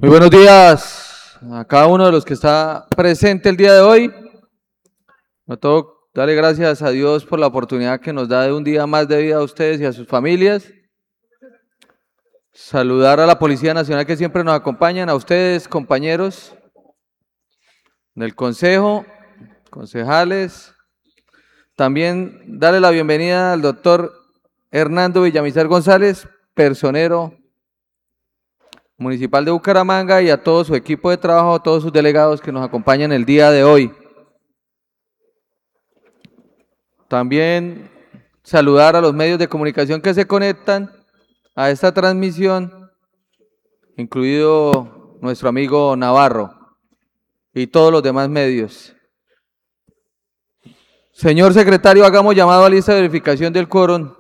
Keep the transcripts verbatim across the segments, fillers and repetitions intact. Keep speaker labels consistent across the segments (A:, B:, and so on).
A: Muy buenos días a cada uno de los que está presente el día de hoy. A todo, darle gracias a Dios por la oportunidad que nos da de un día más de vida a ustedes y a sus familias. Saludar a la Policía Nacional que siempre nos acompañan, a ustedes, compañeros del Consejo, concejales. También darle la bienvenida al doctor Hernando Villamizar González, personero municipal de Bucaramanga, y a todo su equipo de trabajo, a todos sus delegados que nos acompañan el día de hoy. También saludar a los medios de comunicación que se conectan a esta transmisión, incluido nuestro amigo Navarro y todos los demás medios. Señor secretario, hagamos llamado a lista de verificación del quórum.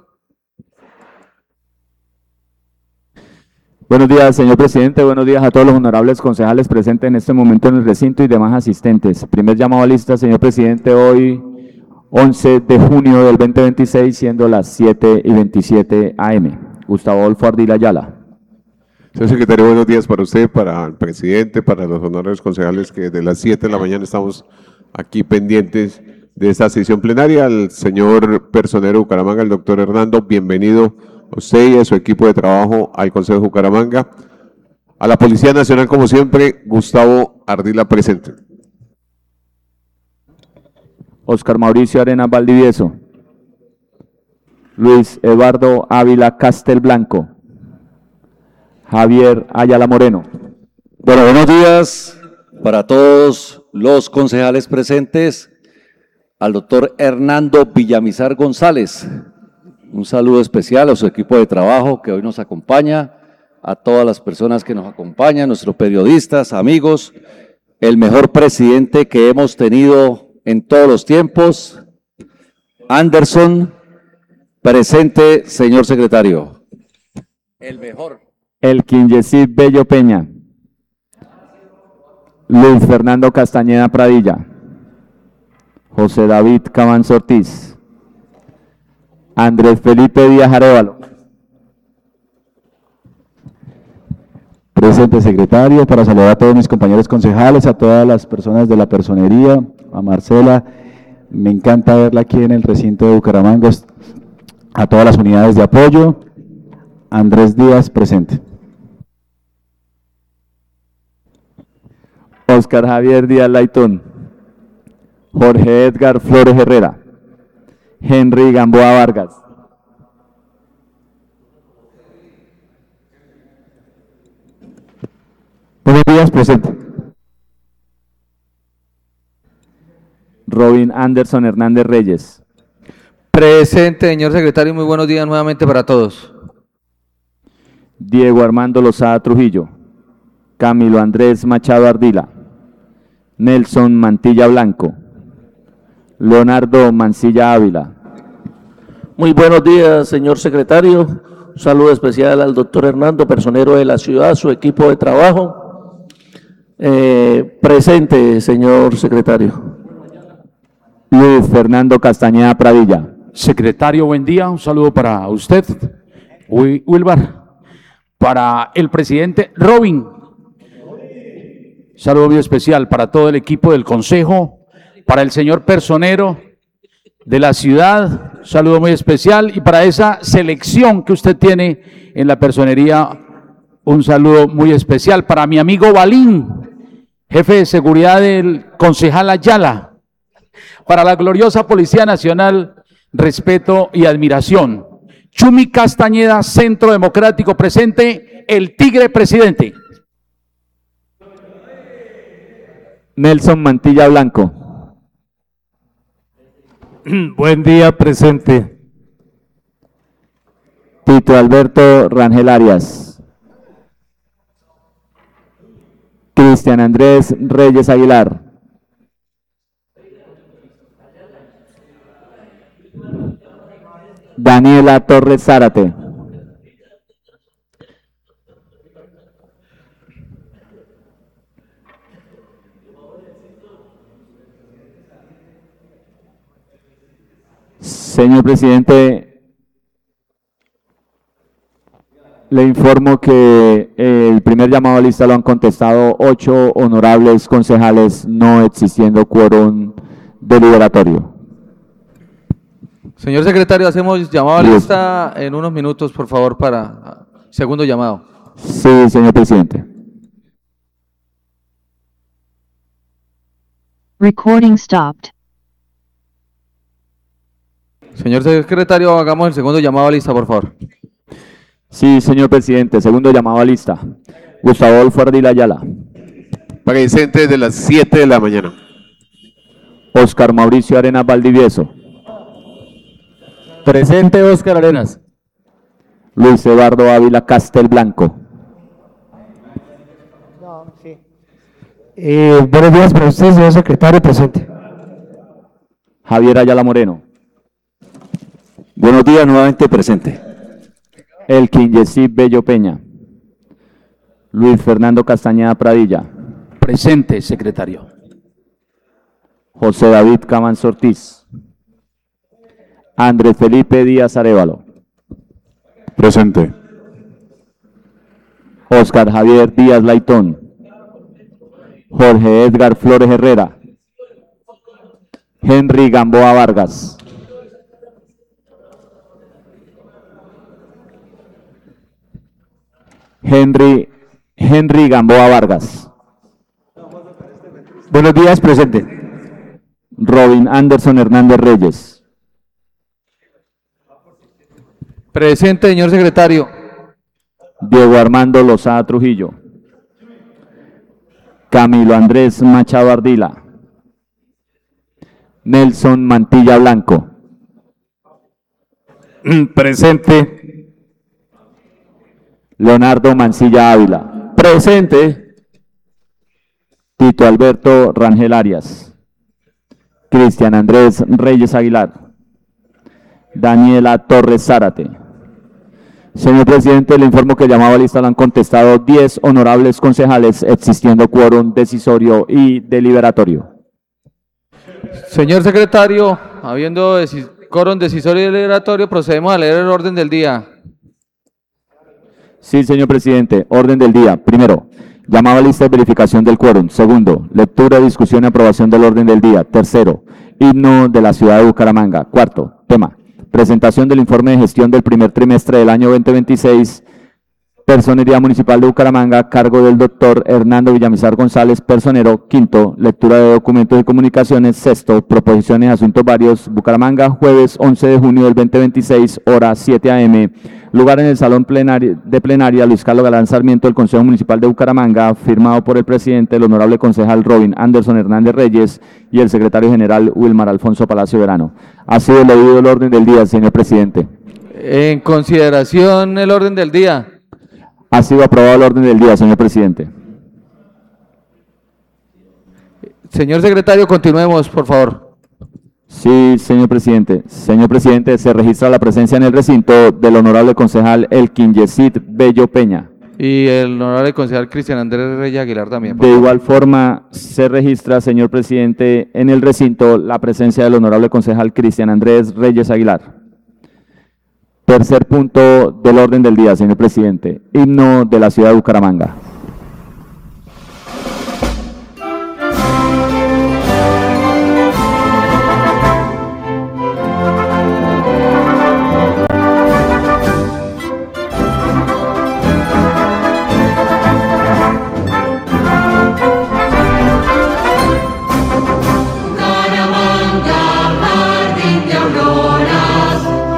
B: Buenos días, señor presidente. Buenos días a todos los honorables concejales presentes en este momento en el recinto y demás asistentes. Primer llamado a lista, señor presidente, hoy once de junio del veinte veintiséis, siendo las siete y veintisiete a eme Gustavo Adolfo Ardila Ayala.
C: Señor secretario, buenos días para usted, para el presidente, para los honorables concejales que desde las siete de la mañana estamos aquí pendientes de esta sesión plenaria. Al señor personero de Bucaramanga, el doctor Hernando, bienvenido a usted y a su equipo de trabajo al Consejo de Bucaramanga. A la Policía Nacional, como siempre, Gustavo Ardila presente.
B: Oscar Mauricio Arenas Valdivieso. Luis Eduardo Ávila Castelblanco. Javier Ayala Moreno.
D: Bueno, buenos días para todos los concejales presentes. Al doctor Hernando Villamizar González. Un saludo especial a su equipo de trabajo que hoy nos acompaña, a todas las personas que nos acompañan, nuestros periodistas, amigos, el mejor presidente que hemos tenido en todos los tiempos, Anderson, presente, señor secretario. El mejor.
B: Elkin Yesid Bello Peña. Luis Fernando Castañeda Pradilla. José David Cabanzo Ortiz. Andrés Felipe Díaz Arévalo. Presente, secretario, para saludar a todos mis compañeros concejales, a todas las personas de la personería, a Marcela, me encanta verla aquí en el recinto de Bucaramanga, a todas las unidades de apoyo. Andrés Díaz, presente. Oscar Javier Díaz Laitón. Jorge Edgar Flores Herrera. Henry Gamboa Vargas. Buenos días, presente. Robin Anderson Hernández Reyes.
A: Presente, señor secretario, muy buenos días nuevamente para todos.
B: Diego Armando Lozada Trujillo. Camilo Andrés Machado Ardila. Nelson Mantilla Blanco. Leonardo Mancilla Ávila.
E: Muy buenos días, señor secretario. Un saludo especial al doctor Hernando, personero de la ciudad, su equipo de trabajo. Eh, presente, señor secretario.
B: Luis Fernando Castañeda Pradilla.
F: Secretario, buen día. Un saludo para usted, Wilbar. Para el presidente Robin. Saludo muy especial para todo el equipo del Consejo. Para el señor personero de la ciudad, un saludo muy especial, y para esa selección que usted tiene en la personería, un saludo muy especial. Para mi amigo Balín, jefe de seguridad del concejal Ayala. Para la gloriosa Policía Nacional, respeto y admiración. Chumi Castañeda, Centro Democrático presente, el Tigre presidente.
B: Nelson Mantilla Blanco.
G: Buen día, presente.
B: Tito Alberto Rangel Arias. Cristian Andrés Reyes Aguilar. Daniela Torres Zárate. Señor presidente, Le informo que eh, el primer llamado a lista lo han contestado ocho honorables concejales, no existiendo quórum deliberatorio.
A: Señor secretario, hacemos llamado a
B: Listo.
A: lista en unos minutos, por favor, para segundo llamado.
B: Sí, señor presidente.
H: Recording stopped.
A: Señor secretario, hagamos el segundo llamado a lista, por favor.
B: Sí, señor presidente. Segundo llamado a lista. Gustavo Adolfo Ardila Ayala.
C: Presente desde las siete de la mañana.
B: Oscar Mauricio Arenas Valdivieso.
G: Presente Oscar Arenas.
B: Luis Eduardo Ávila Castelblanco.
G: Eh, buenos días para usted, señor secretario presente.
B: Javier Ayala Moreno.
D: Buenos días, nuevamente presente.
B: Elkin Yesib Bello Peña. Luis Fernando Castañeda Pradilla.
F: Presente, secretario.
B: José David Camans Ortiz. Andrés Felipe Díaz Arévalo.
C: Presente.
B: Oscar Javier Díaz Laitón. Jorge Edgar Flores Herrera. Henry Gamboa Vargas. Henry, Henry Gamboa Vargas.
G: Buenos días, presente.
B: Robin Anderson Hernández Reyes.
A: Presente, señor secretario.
B: Diego Armando Lozada Trujillo. Camilo Andrés Machado Ardila. Nelson Mantilla Blanco.
G: Presente.
B: Leonardo Mancilla Ávila.
E: Presente.
B: Tito Alberto Rangel Arias. Cristian Andrés Reyes Aguilar. Daniela Torres Zárate. Señor presidente, le informo que el llamado a lista lo han contestado diez honorables concejales, existiendo quórum decisorio y deliberatorio.
A: Señor secretario, habiendo deci- quórum decisorio y deliberatorio, procedemos a leer el orden del día.
B: Sí, señor presidente. Orden del día. Primero, llamado a lista de verificación del quórum. Segundo, lectura, discusión y aprobación del orden del día. Tercero, himno de la ciudad de Bucaramanga. Cuarto, tema, presentación del informe de gestión del primer trimestre del año veinte veintiséis, Personería Municipal de Bucaramanga, cargo del doctor Hernando Villamizar González, personero. Quinto, lectura de documentos y comunicaciones. Sexto, proposiciones y asuntos varios. Bucaramanga, jueves once de junio del veinte veintiséis, hora siete a eme Lugar en el Salón plenario, de Plenaria Luis Carlos Galán Sarmiento del Consejo Municipal de Bucaramanga, firmado por el presidente, el honorable concejal Robin Anderson Hernández Reyes y el secretario general Wilmar Alfonso Palacio Verano. Ha sido leído el orden del día, señor presidente.
A: En consideración el orden del día.
B: Ha sido aprobado el orden del día, señor presidente.
A: Señor secretario, continuemos, por favor.
B: Sí, señor presidente. Señor presidente, se registra la presencia en el recinto del honorable concejal Elkin Yesid Bello Peña.
A: Y el honorable concejal Cristian Andrés Reyes Aguilar también. por
B: De
A: favor.
B: igual forma, se registra, señor presidente, en el recinto la presencia del honorable concejal Cristian Andrés Reyes Aguilar. Tercer punto del orden del día, señor presidente. Himno de la ciudad de Bucaramanga.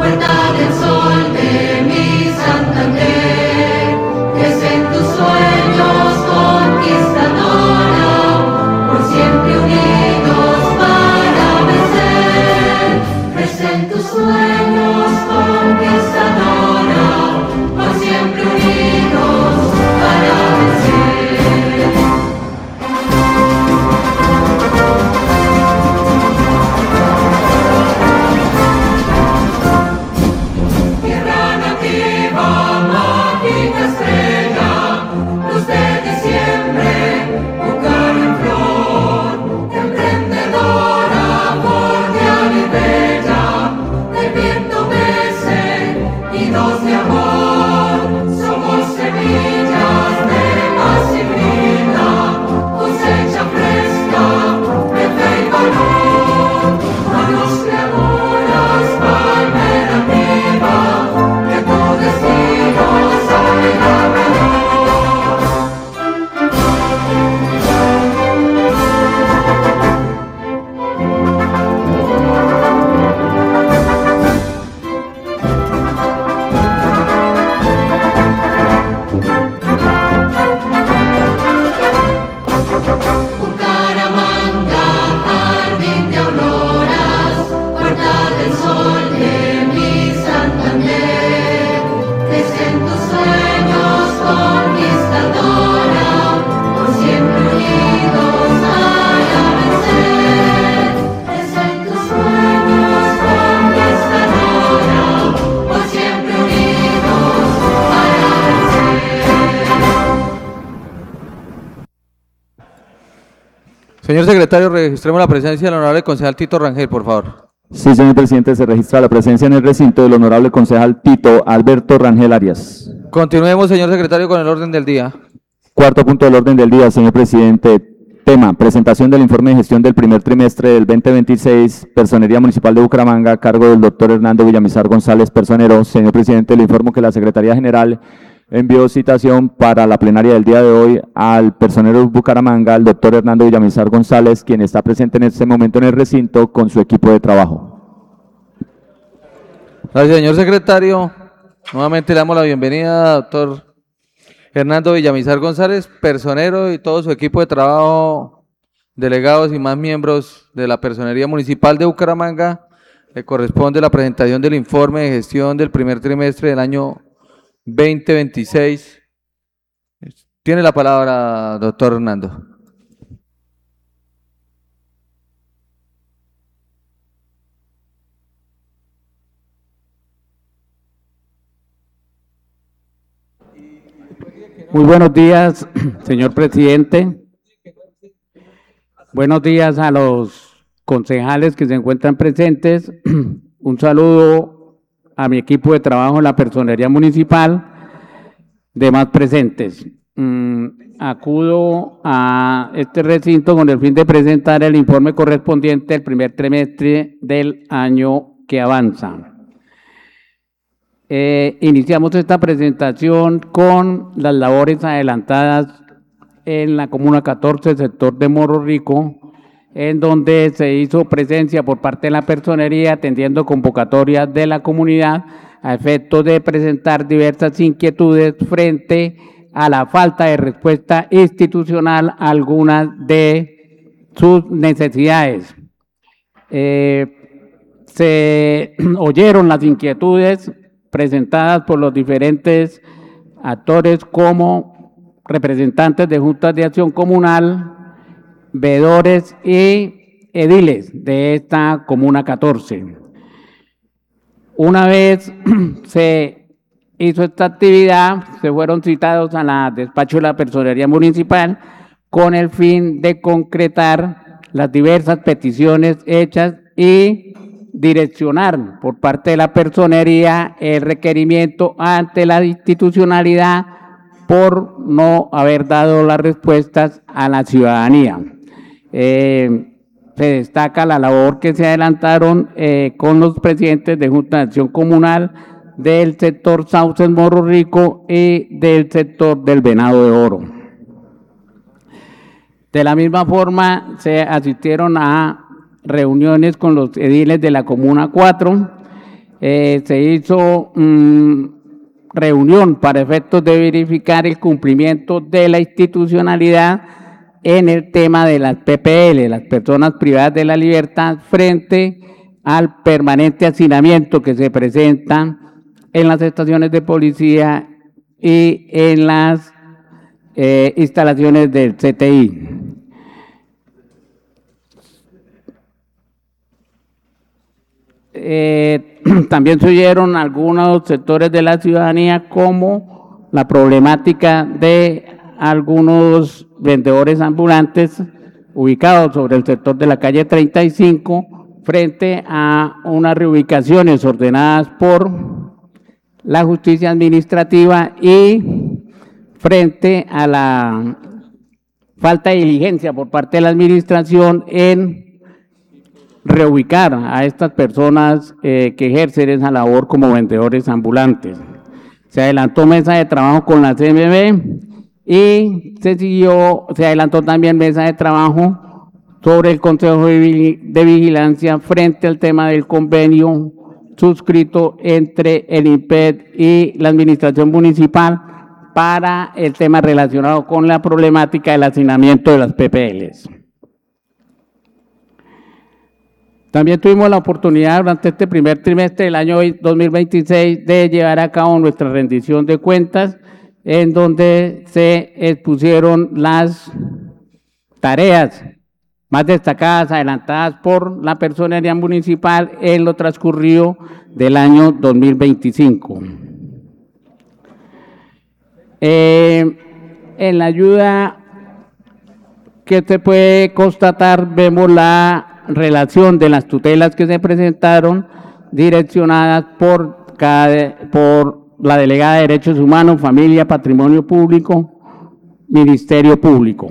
I: Puerta del sol de mi Santander, que es en tu suelo
A: Señor secretario, registremos la presencia del honorable concejal Tito Rangel, por favor.
B: Sí, señor presidente, se registra la presencia en el recinto del honorable concejal Tito Alberto Rangel Arias.
A: Continuemos, señor secretario, con el orden del día.
B: Cuarto punto del orden del día, señor presidente. Tema, presentación del informe de gestión del primer trimestre del veinte veintiséis, Personería Municipal de Bucaramanga, a cargo del doctor Hernando Villamizar González, personero. Señor presidente, le informo que la Secretaría General envió citación para la plenaria del día de hoy al personero de Bucaramanga, al doctor Hernando Villamizar González, quien está presente en este momento en el recinto con su equipo de trabajo.
A: Gracias, señor secretario. Nuevamente le damos la bienvenida, doctor Hernando Villamizar González, personero y todo su equipo de trabajo, delegados y más miembros de la Personería Municipal de Bucaramanga. Le corresponde la presentación del informe de gestión del primer trimestre del año veinte veintiséis. Tiene la palabra, doctor Hernando.
H: Muy buenos días, señor presidente. Buenos días a los concejales que se encuentran presentes. Un saludo a mi equipo de trabajo en la Personería Municipal, demás presentes. Mm, acudo a este recinto con el fin de presentar el informe correspondiente al primer trimestre del año que avanza. Eh, iniciamos esta presentación con las labores adelantadas en la Comuna catorce, sector de Morro Rico, en donde se hizo presencia por parte de la personería atendiendo convocatorias de la comunidad a efecto de presentar diversas inquietudes frente a la falta de respuesta institucional a algunas de sus necesidades. Eh, se oyeron las inquietudes presentadas por los diferentes actores como representantes de juntas de acción comunal, veedores y ediles de esta Comuna catorce. Una vez se hizo esta actividad, se fueron citados a la despacho de la Personería Municipal con el fin de concretar las diversas peticiones hechas y direccionar por parte de la personería el requerimiento ante la institucionalidad por no haber dado las respuestas a la ciudadanía. Eh, se destaca la labor que se adelantaron eh, con los presidentes de Junta de Acción Comunal del sector Sauces Morro Rico y del sector del Venado de Oro. De la misma forma, se asistieron a reuniones con los ediles de la Comuna cuatro, eh, se hizo mmm, reunión para efectos de verificar el cumplimiento de la institucionalidad en el tema de las P P L, las personas privadas de la libertad, frente al permanente hacinamiento que se presenta en las estaciones de policía y en las eh, instalaciones del C T I. Eh, también se oyeron algunos sectores de la ciudadanía como la problemática de algunos vendedores ambulantes ubicados sobre el sector de la calle treinta y cinco frente a unas reubicaciones ordenadas por la justicia administrativa y frente a la falta de diligencia por parte de la administración en reubicar a estas personas eh, que ejercen esa labor como vendedores ambulantes. Se adelantó mesa de trabajo con la C M B y se siguió, se adelantó también mesa de trabajo sobre el Consejo de Vigilancia frente al tema del convenio suscrito entre el I N P E D y la Administración Municipal para el tema relacionado con la problemática del hacinamiento de las P P Ls. También tuvimos la oportunidad durante este primer trimestre del año dos mil veintiséis de llevar a cabo nuestra rendición de cuentas, en donde se expusieron las tareas más destacadas, adelantadas por la personería municipal en lo transcurrido del año dos mil veinticinco. Eh, en la ayuda que se puede constatar, vemos la relación de las tutelas que se presentaron direccionadas por, cada, por la Delegada de Derechos Humanos, Familia, Patrimonio Público, Ministerio Público.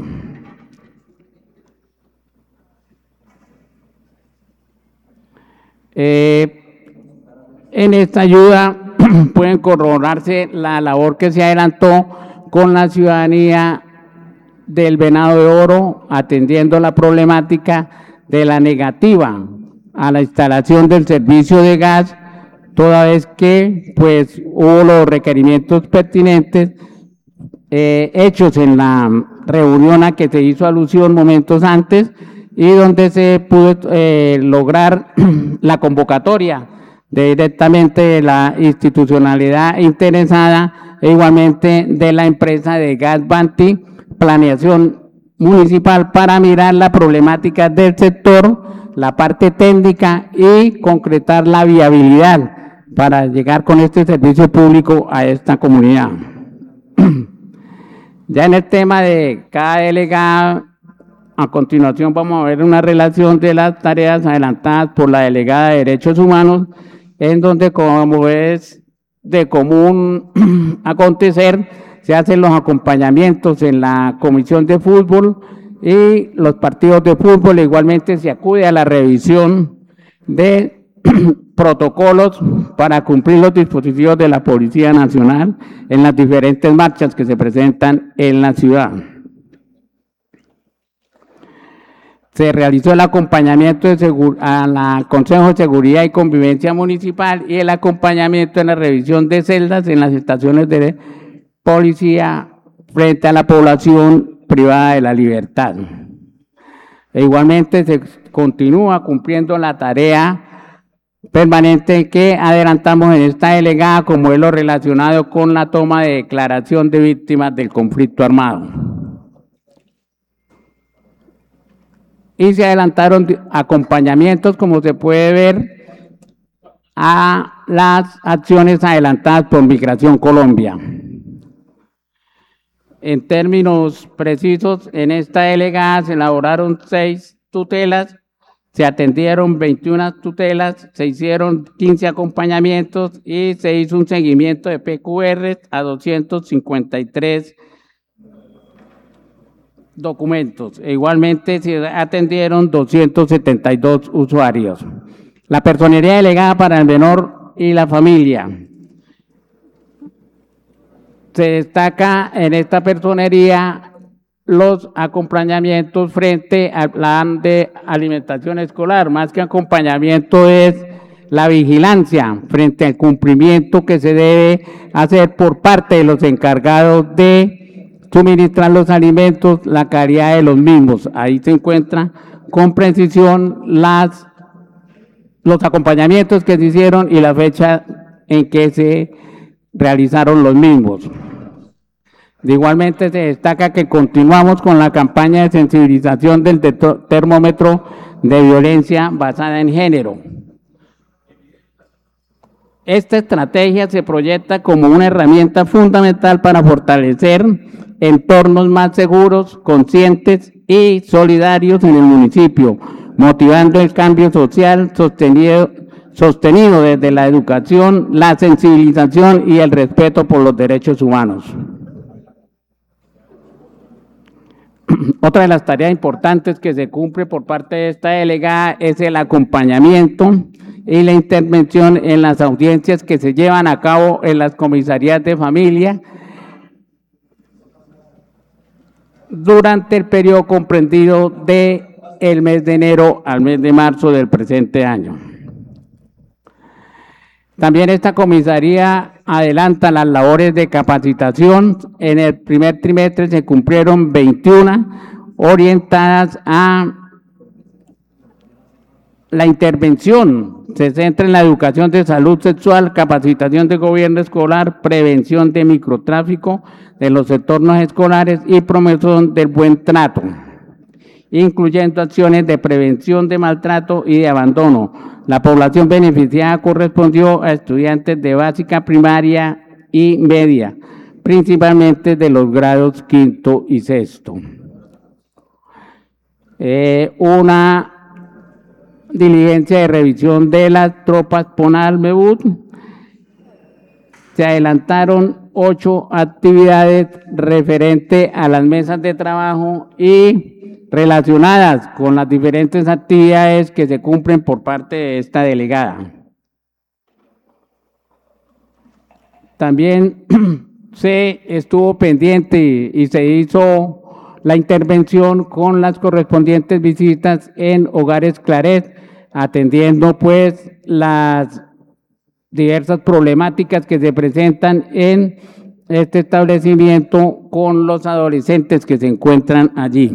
H: Eh, en esta ayuda pueden corroborarse la labor que se adelantó con la ciudadanía del Venado de Oro, atendiendo la problemática de la negativa a la instalación del servicio de gas, toda vez que pues hubo los requerimientos pertinentes eh, hechos en la reunión a que se hizo alusión momentos antes y donde se pudo eh, lograr la convocatoria de directamente de la institucionalidad interesada e igualmente de la empresa de Gas Banti, planeación municipal para mirar la problemática del sector, la parte técnica y concretar la viabilidad para llegar con este servicio público a esta comunidad. Ya en el tema de cada delegada, a continuación vamos a ver una relación de las tareas adelantadas por la Delegada de Derechos Humanos, en donde, como es de común acontecer, se hacen los acompañamientos en la comisión de fútbol y los partidos de fútbol. Igualmente se acude a la revisión de protocolos para cumplir los dispositivos de la Policía Nacional en las diferentes marchas que se presentan en la ciudad. Se realizó el acompañamiento de al Consejo de Seguridad y Convivencia Municipal y el acompañamiento en la revisión de celdas en las estaciones de policía frente a la población privada de la libertad. E igualmente se continúa cumpliendo la tarea permanente que adelantamos en esta delegada, como es lo relacionado con la toma de declaración de víctimas del conflicto armado. Y se adelantaron acompañamientos, como se puede ver, a las acciones adelantadas por Migración Colombia. En términos precisos, en esta delegada se elaboraron seis tutelas, se atendieron veintiuna tutelas, se hicieron quince acompañamientos y se hizo un seguimiento de P Q R a doscientos cincuenta y tres documentos. E igualmente se atendieron doscientos setenta y dos usuarios. La personería delegada para el menor y la familia. Se destaca en esta personería los acompañamientos frente al plan de alimentación escolar. Más que acompañamiento es la vigilancia frente al cumplimiento que se debe hacer por parte de los encargados de suministrar los alimentos, la calidad de los mismos. Ahí se encuentra con precisión las, los acompañamientos que se hicieron y la fecha en que se realizaron los mismos. De igualmente se destaca que continuamos con la campaña de sensibilización del termómetro de violencia basada en género. Esta estrategia se proyecta como una herramienta fundamental para fortalecer entornos más seguros, conscientes y solidarios en el municipio, motivando el cambio social sostenido, sostenido desde la educación, la sensibilización y el respeto por los derechos humanos. Otra de las tareas importantes que se cumple por parte de esta delegada es el acompañamiento y la intervención en las audiencias que se llevan a cabo en las comisarías de familia durante el periodo comprendido de el mes de enero al mes de marzo del presente año. También esta comisaría adelanta las labores de capacitación. En el primer trimestre se cumplieron veintiuna orientadas a la intervención. Se centra en la educación de salud sexual, capacitación de gobierno escolar, prevención de microtráfico de los entornos escolares y promoción del buen trato, incluyendo acciones de prevención de maltrato y de abandono. La población beneficiada correspondió a estudiantes de básica, primaria y media, principalmente de los grados quinto y sexto. eh, una diligencia de revisión de las tropas Ponal-Mebut. Se adelantaron ocho actividades referentes a las mesas de trabajo y relacionadas con las diferentes actividades que se cumplen por parte de esta delegada. También se estuvo pendiente y se hizo la intervención con las correspondientes visitas en Hogares Claret, atendiendo pues las diversas problemáticas que se presentan en este establecimiento con los adolescentes que se encuentran allí.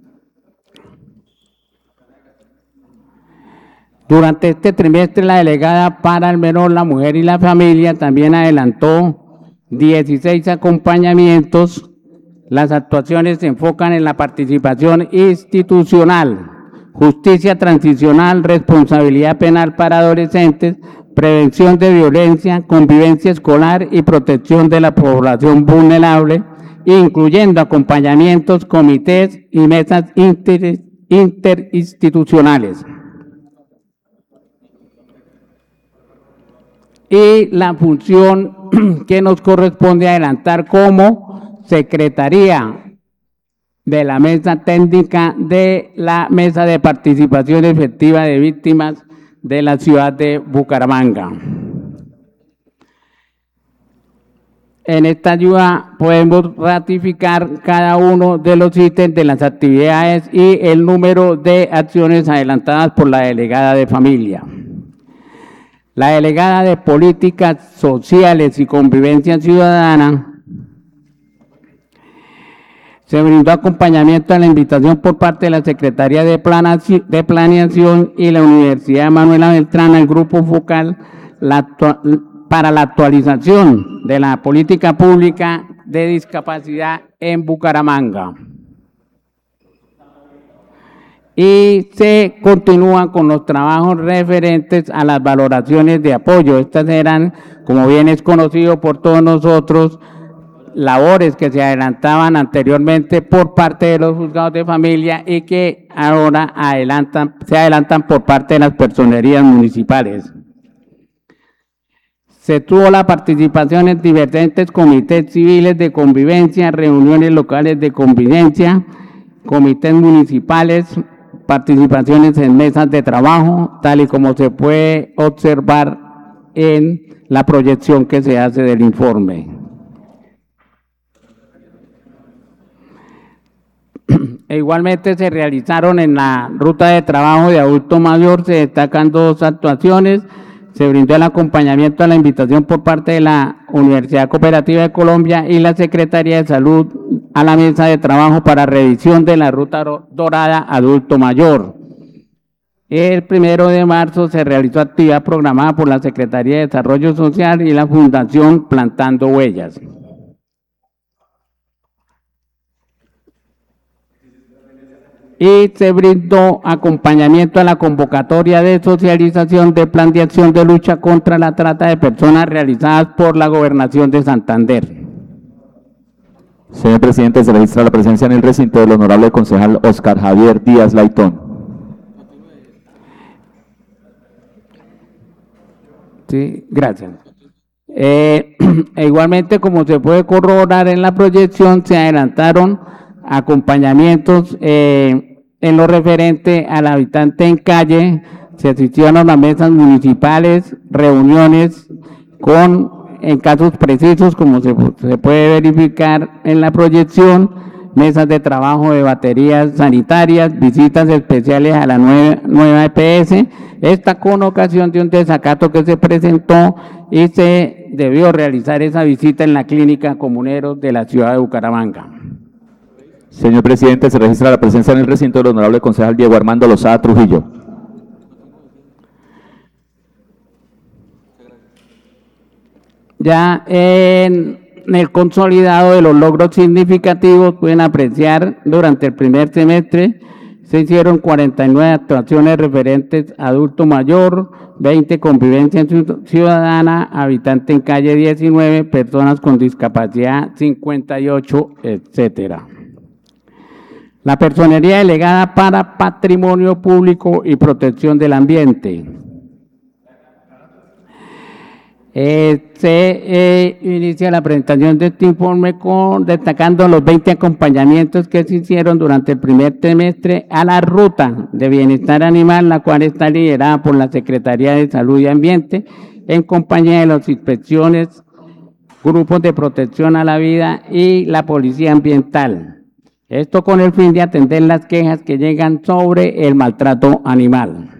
H: Durante este trimestre, la delegada para el menor, la mujer y la familia también adelantó dieciséis acompañamientos. Las actuaciones se enfocan en la participación institucional, justicia transicional, responsabilidad penal para adolescentes, prevención de violencia, convivencia escolar y protección de la población vulnerable, incluyendo acompañamientos, comités y mesas inter, interinstitucionales. Y la función que nos corresponde adelantar como Secretaría de la Mesa Técnica de la Mesa de Participación Efectiva de Víctimas de la ciudad de Bucaramanga. En esta ayuda podemos ratificar cada uno de los ítems de las actividades y el número de acciones adelantadas por la delegada de familia. La delegada de Políticas Sociales y Convivencia Ciudadana se brindó acompañamiento a la invitación por parte de la Secretaría de Planeación y la Universidad Manuela Beltrán al Grupo Focal la, para la actualización de la política pública de discapacidad en Bucaramanga. Y se continúan con los trabajos referentes a las valoraciones de apoyo. Estas eran, como bien es conocido por todos nosotros, labores que se adelantaban anteriormente por parte de los juzgados de familia y que ahora adelantan, se adelantan por parte de las personerías municipales. Se tuvo la participación en diferentes comités civiles de convivencia, reuniones locales de convivencia, comités municipales, participaciones en mesas de trabajo, tal y como se puede observar en la proyección que se hace del informe. E igualmente se realizaron en la ruta de trabajo de adulto mayor, se destacan dos actuaciones. Se brindó el acompañamiento a la invitación por parte de la Universidad Cooperativa de Colombia y la Secretaría de Salud a la mesa de trabajo para revisión de la ruta dorada adulto mayor. El primero de marzo se realizó actividad programada por la Secretaría de Desarrollo Social y la Fundación Plantando Huellas. Y se brindó acompañamiento a la convocatoria de socialización del plan de acción de lucha contra la trata de personas realizadas por la Gobernación de Santander.
B: Señor presidente, se registra la presencia en el recinto del honorable concejal Oscar Javier Díaz Laitón.
H: Sí, gracias. Eh, e igualmente, como se puede corroborar en la proyección, se adelantaron acompañamientos eh, en lo referente al habitante en calle. Se asistieron a las mesas municipales, reuniones con, en casos precisos, como se, se puede verificar en la proyección, mesas de trabajo de baterías sanitarias, visitas especiales a la nueva, nueva E P S, esta con ocasión de un desacato que se presentó y se debió realizar esa visita en la clínica Comuneros de la ciudad de Bucaramanga.
B: Señor presidente, se registra la presencia en el recinto del honorable concejal Diego Armando Lozada Trujillo.
H: Ya en el consolidado de los logros significativos pueden apreciar durante el primer semestre se hicieron cuarenta y nueve actuaciones referentes a adulto mayor, veinte convivencia ciudadana, habitante en calle diecinueve, personas con discapacidad cincuenta y ocho, etcétera. La personería delegada para Patrimonio Público y Protección del Ambiente. Eh, se eh, inicia la presentación de este informe con, destacando los veinte acompañamientos que se hicieron durante el primer trimestre a la ruta de bienestar animal, la cual está liderada por la Secretaría de Salud y Ambiente, en compañía de las inspecciones, grupos de protección a la vida y la Policía Ambiental. Esto con el fin de atender las quejas que llegan sobre el maltrato animal.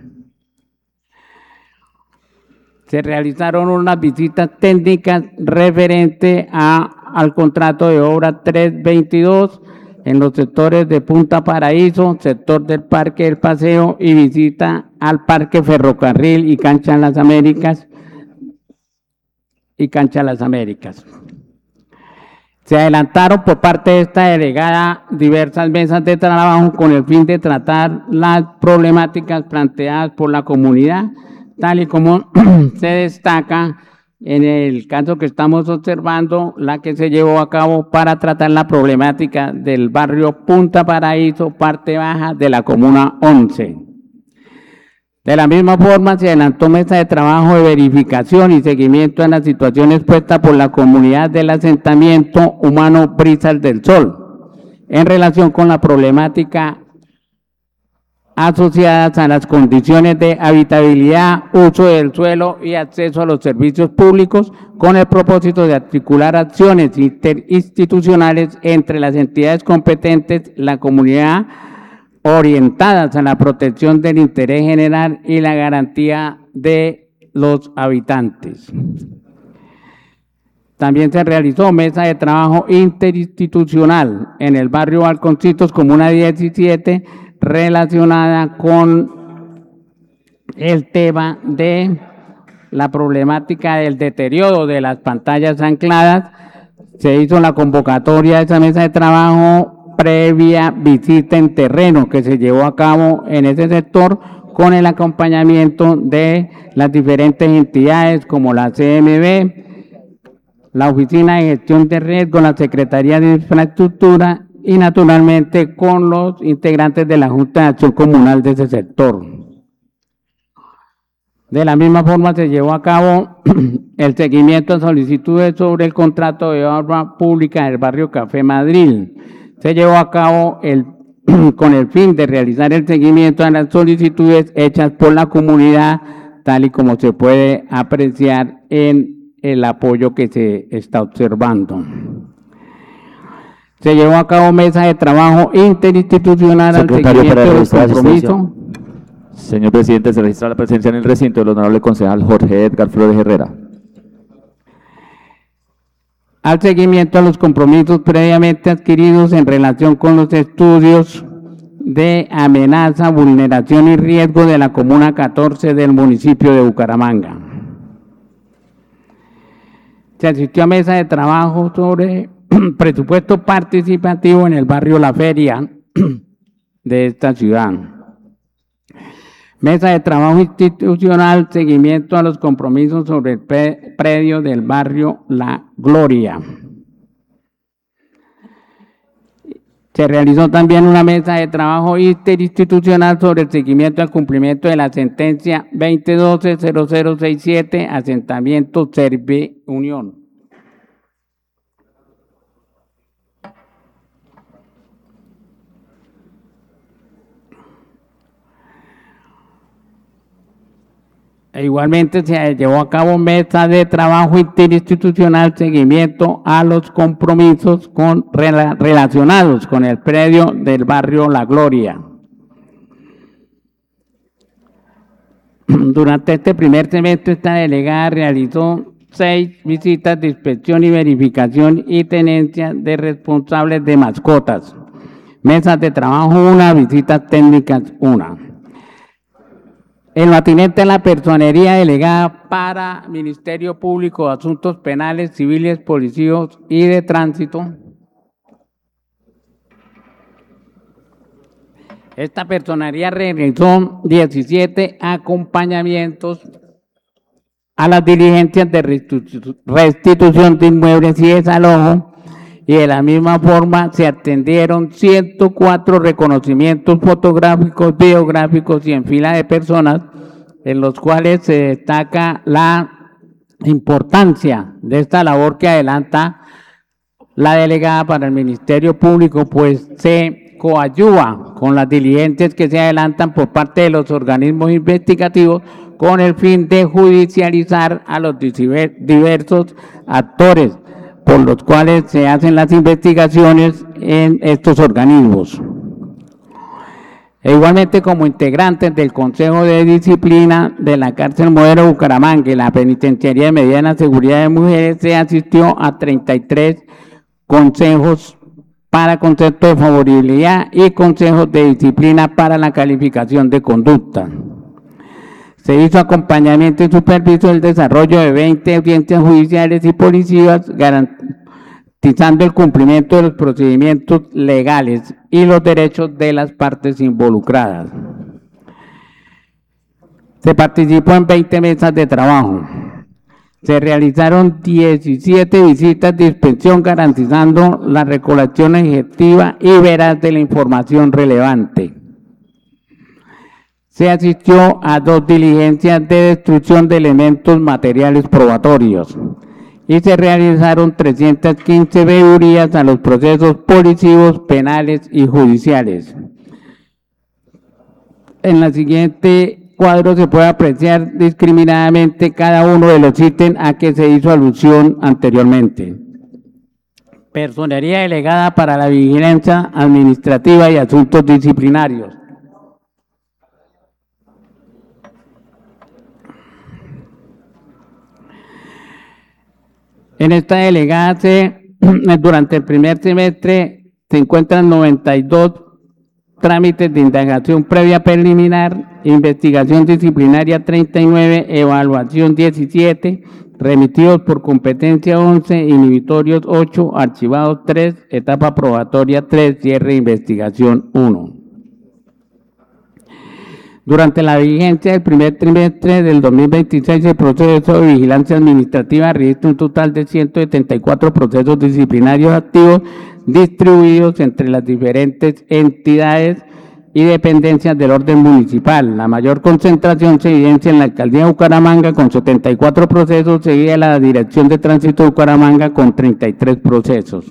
H: Se realizaron unas visitas técnicas referente a, al contrato de obra tres veintidós en los sectores de Punta Paraíso, sector del Parque del Paseo y visita al Parque Ferrocarril y Cancha de las Américas y Cancha de las Américas. Se adelantaron por parte de esta delegada diversas mesas de trabajo con el fin de tratar las problemáticas planteadas por la comunidad, tal y como se destaca en el caso que estamos observando, la que se llevó a cabo para tratar la problemática del barrio Punta Paraíso, parte baja de la Comuna once. De la misma forma, se adelantó mesa de trabajo de verificación y seguimiento en las situaciones expuestas por la comunidad del asentamiento humano Brisas del Sol, en relación con la problemática asociadas a las condiciones de habitabilidad, uso del suelo y acceso a los servicios públicos, con el propósito de articular acciones interinstitucionales entre las entidades competentes, la comunidad, orientadas a la protección del interés general y la garantía de los habitantes. También se realizó mesa de trabajo interinstitucional en el barrio Balconcitos, Comuna diecisiete, relacionada con el tema de la problemática del deterioro de las pantallas ancladas. Se hizo la convocatoria de esa mesa de trabajo previa visita en terreno que se llevó a cabo en ese sector con el acompañamiento de las diferentes entidades como la C M B, la Oficina de Gestión de Riesgo, la Secretaría de Infraestructura y naturalmente con los integrantes de la Junta de Acción Comunal de ese sector. De la misma forma se llevó a cabo el seguimiento de solicitudes sobre el contrato de obra pública del barrio Café Madrid. Se llevó a cabo el, con el fin de realizar el seguimiento de las solicitudes hechas por la comunidad, tal y como se puede apreciar en el apoyo que se está observando. Se llevó a cabo mesa de trabajo interinstitucional al seguimiento del compromiso.
B: Señor presidente, se registra la presencia en el recinto del honorable concejal Jorge Edgar Flores Herrera. Al seguimiento a los compromisos previamente adquiridos en relación con los estudios de amenaza, vulneración y riesgo de la Comuna catorce del municipio de Bucaramanga. Se asistió a mesa de trabajo sobre presupuesto participativo en el barrio La Feria de esta ciudad. Mesa de trabajo institucional, seguimiento a los compromisos sobre el predio del barrio La Gloria. Se realizó también una mesa de trabajo interinstitucional sobre el seguimiento al cumplimiento de la sentencia veinte doce cero cero sesenta y siete, asentamiento Servi Unión. E igualmente se llevó a cabo mesa de trabajo interinstitucional, seguimiento a los compromisos con, relacionados con el predio del barrio La Gloria. Durante este primer semestre, esta delegada realizó seis visitas de inspección y verificación y tenencia de responsables de mascotas. Mesas de trabajo una, visitas técnicas una. En lo atinente a la personería delegada para Ministerio Público de Asuntos Penales, Civiles, Policíacos y de Tránsito, esta personería realizó diecisiete acompañamientos a las diligencias de restitución de inmuebles y desalojo
H: y de la misma forma se atendieron ciento cuatro reconocimientos fotográficos, videográficos y en fila de personas, en los cuales se destaca la importancia de esta labor que adelanta la delegada para el Ministerio Público, pues se coadyuva con las diligencias que se adelantan por parte de los organismos investigativos con el fin de judicializar a los diversos actores por los cuales se hacen las investigaciones en estos organismos. E igualmente, como integrantes del Consejo de Disciplina de la Cárcel Modelo Bucaramanga y la Penitenciaría de Mediana Seguridad de Mujeres, se asistió a treinta y tres consejos para concepto de favorabilidad y consejos de disciplina para la calificación de conducta. Se hizo acompañamiento y superviso del desarrollo de veinte audiencias judiciales y policivas, garantizando el cumplimiento de los procedimientos legales y los derechos de las partes involucradas. Se participó en veinte mesas de trabajo. Se realizaron diecisiete visitas de inspección, garantizando la recolección objetiva y veraz de la información relevante. Se asistió a dos diligencias de destrucción de elementos materiales probatorios y se realizaron trescientas quince veedurías a los procesos policivos, penales y judiciales. En la siguiente cuadro se puede apreciar discriminadamente cada uno de los ítems a que se hizo alusión anteriormente. Personería delegada para la vigilancia administrativa y asuntos disciplinarios. En esta delegada se, durante el primer semestre se encuentran noventa y dos trámites de indagación previa preliminar, investigación disciplinaria treinta y nueve, evaluación diecisiete, remitidos por competencia once, inhibitorios ocho, archivados tres, etapa probatoria tres, cierre de investigación uno. Durante la vigencia del primer trimestre del dos mil veintiséis, el proceso de vigilancia administrativa registra un total de ciento setenta y cuatro procesos disciplinarios activos distribuidos entre las diferentes entidades y dependencias del orden municipal. La mayor concentración se evidencia en la Alcaldía de Bucaramanga con setenta y cuatro procesos, seguida de la Dirección de Tránsito de Bucaramanga con treinta y tres procesos.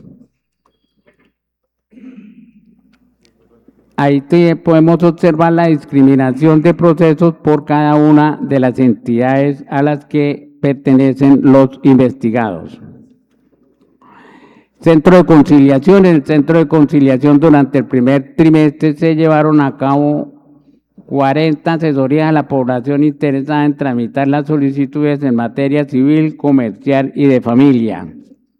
H: Ahí te, podemos observar la discriminación de procesos por cada una de las entidades a las que pertenecen los investigados. Centro de conciliación. En el centro de conciliación durante el primer trimestre se llevaron a cabo cuarenta asesorías a la población interesada en tramitar las solicitudes en materia civil, comercial y de familia.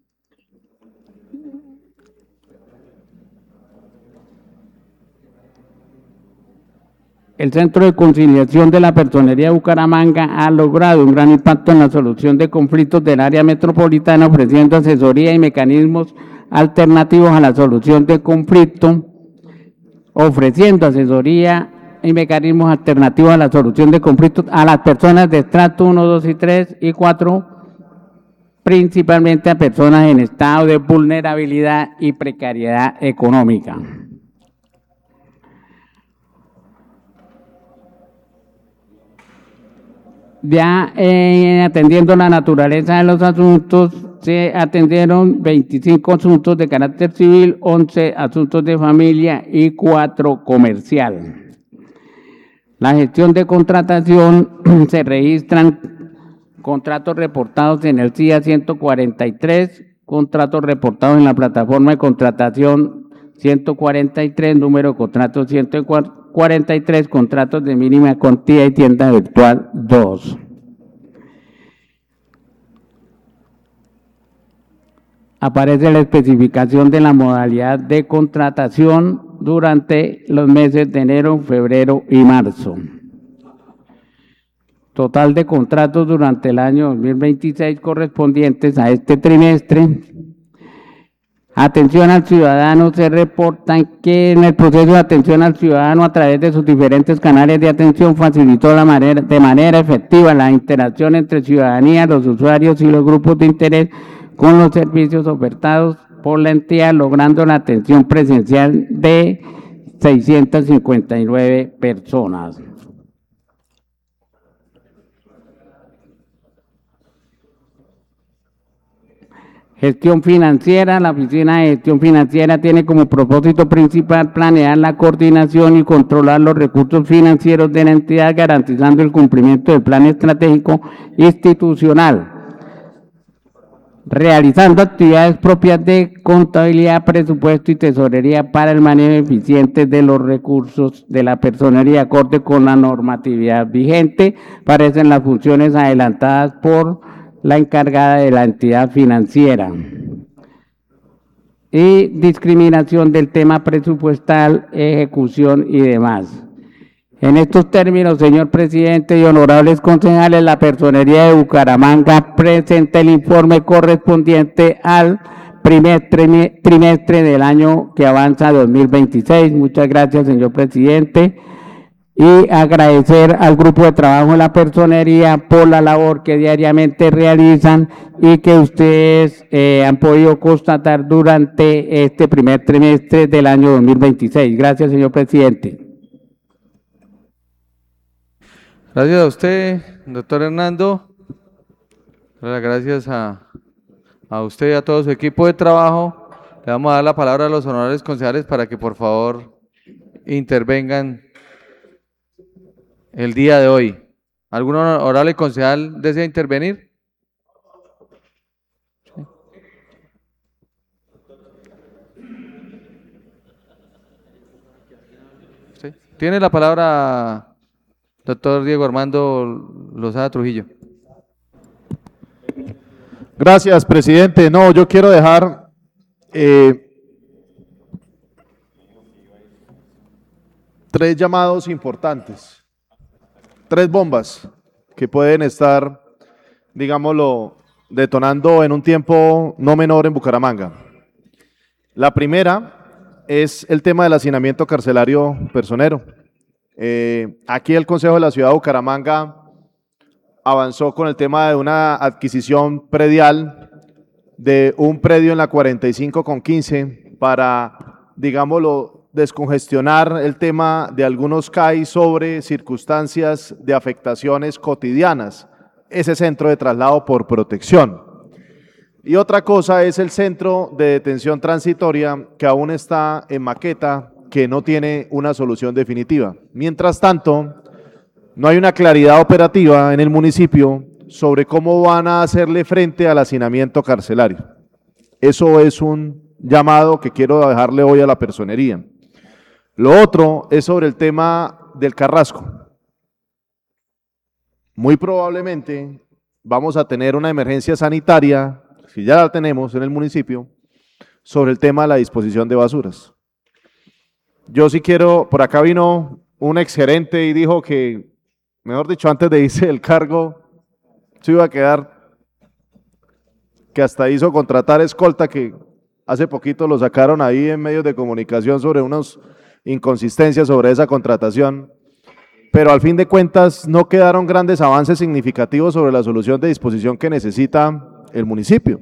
H: El Centro de Conciliación de la Personería de Bucaramanga ha logrado un gran impacto en la solución de conflictos del área metropolitana, ofreciendo asesoría y mecanismos alternativos a la solución de conflictos, ofreciendo asesoría y mecanismos alternativos a la solución de conflictos a las personas de estrato uno, dos y tres y cuatro, principalmente a personas en estado de vulnerabilidad y precariedad económica. Ya eh, atendiendo la naturaleza de los asuntos, se atendieron veinticinco asuntos de carácter civil, once asuntos de familia y cuatro comercial. La gestión de contratación, se registran contratos reportados en el C I A ciento cuarenta y tres, contratos reportados en la plataforma de contratación ciento cuarenta y tres, número de contratos ciento cuarenta y tres, contratos de mínima cuantía y tienda virtual dos. Aparece la especificación de la modalidad de contratación durante los meses de enero, febrero y marzo. Total de contratos durante el año dos mil veintiséis correspondientes a este trimestre. Atención al ciudadano, se reporta que en el proceso de atención al ciudadano a través de sus diferentes canales de atención facilitó la manera, de manera efectiva la interacción entre ciudadanía, los usuarios y los grupos de interés con los servicios ofertados por la entidad, logrando la atención presencial de seiscientas cincuenta y nueve personas. Gestión financiera. La Oficina de Gestión Financiera tiene como propósito principal planear la coordinación y controlar los recursos financieros de la entidad, garantizando el cumplimiento del plan estratégico institucional, realizando actividades propias de contabilidad, presupuesto y tesorería para el manejo eficiente de los recursos de la personería, acorde con la normatividad vigente. Parecen las funciones adelantadas por la encargada de la entidad financiera. Y discriminación del tema presupuestal, ejecución y demás. En estos términos, señor presidente y honorables concejales, la personería de Bucaramanga presenta el informe correspondiente al primer trimestre del año que avanza dos mil veintiséis. Muchas gracias, señor presidente. Y agradecer al grupo de trabajo de la personería por la labor que diariamente realizan y que ustedes eh, han podido constatar durante este primer trimestre del año dos mil veintiséis. Gracias, señor presidente.
A: Gracias a usted, doctor Hernando. Gracias a, a usted y a todo su equipo de trabajo. Le vamos a dar la palabra a los honorables concejales para que por favor intervengan el día de hoy. ¿Algún honorable concejal desea intervenir? ¿Sí? Tiene la palabra doctor Diego Armando Lozada Trujillo.
I: Gracias, presidente. No, yo quiero dejar eh, tres llamados importantes. Tres bombas que pueden estar, digámoslo, detonando en un tiempo no menor en Bucaramanga. La primera es el tema del hacinamiento carcelario personero. Eh, aquí el Consejo de la Ciudad de Bucaramanga avanzó con el tema de una adquisición predial de un predio en la cuarenta y cinco con quince para, digámoslo, descongestionar el tema de algunos C A I sobre circunstancias de afectaciones cotidianas, ese centro de traslado por protección. Y otra cosa es el centro de detención transitoria que aún está en maqueta, que no tiene una solución definitiva. Mientras tanto, no hay una claridad operativa en el municipio sobre cómo van a hacerle frente al hacinamiento carcelario. Eso es un llamado que quiero dejarle hoy a la personería. Lo otro es sobre el tema del Carrasco. Muy probablemente vamos a tener una emergencia sanitaria, si ya la tenemos en el municipio, sobre el tema de la disposición de basuras. Yo sí quiero, por acá vino un exgerente y dijo que, mejor dicho, antes de irse del cargo, se iba a quedar, que hasta hizo contratar escolta, que hace poquito lo sacaron ahí en medios de comunicación sobre unos inconsistencias sobre esa contratación, pero al fin de cuentas no quedaron grandes avances significativos sobre la solución de disposición que necesita el municipio.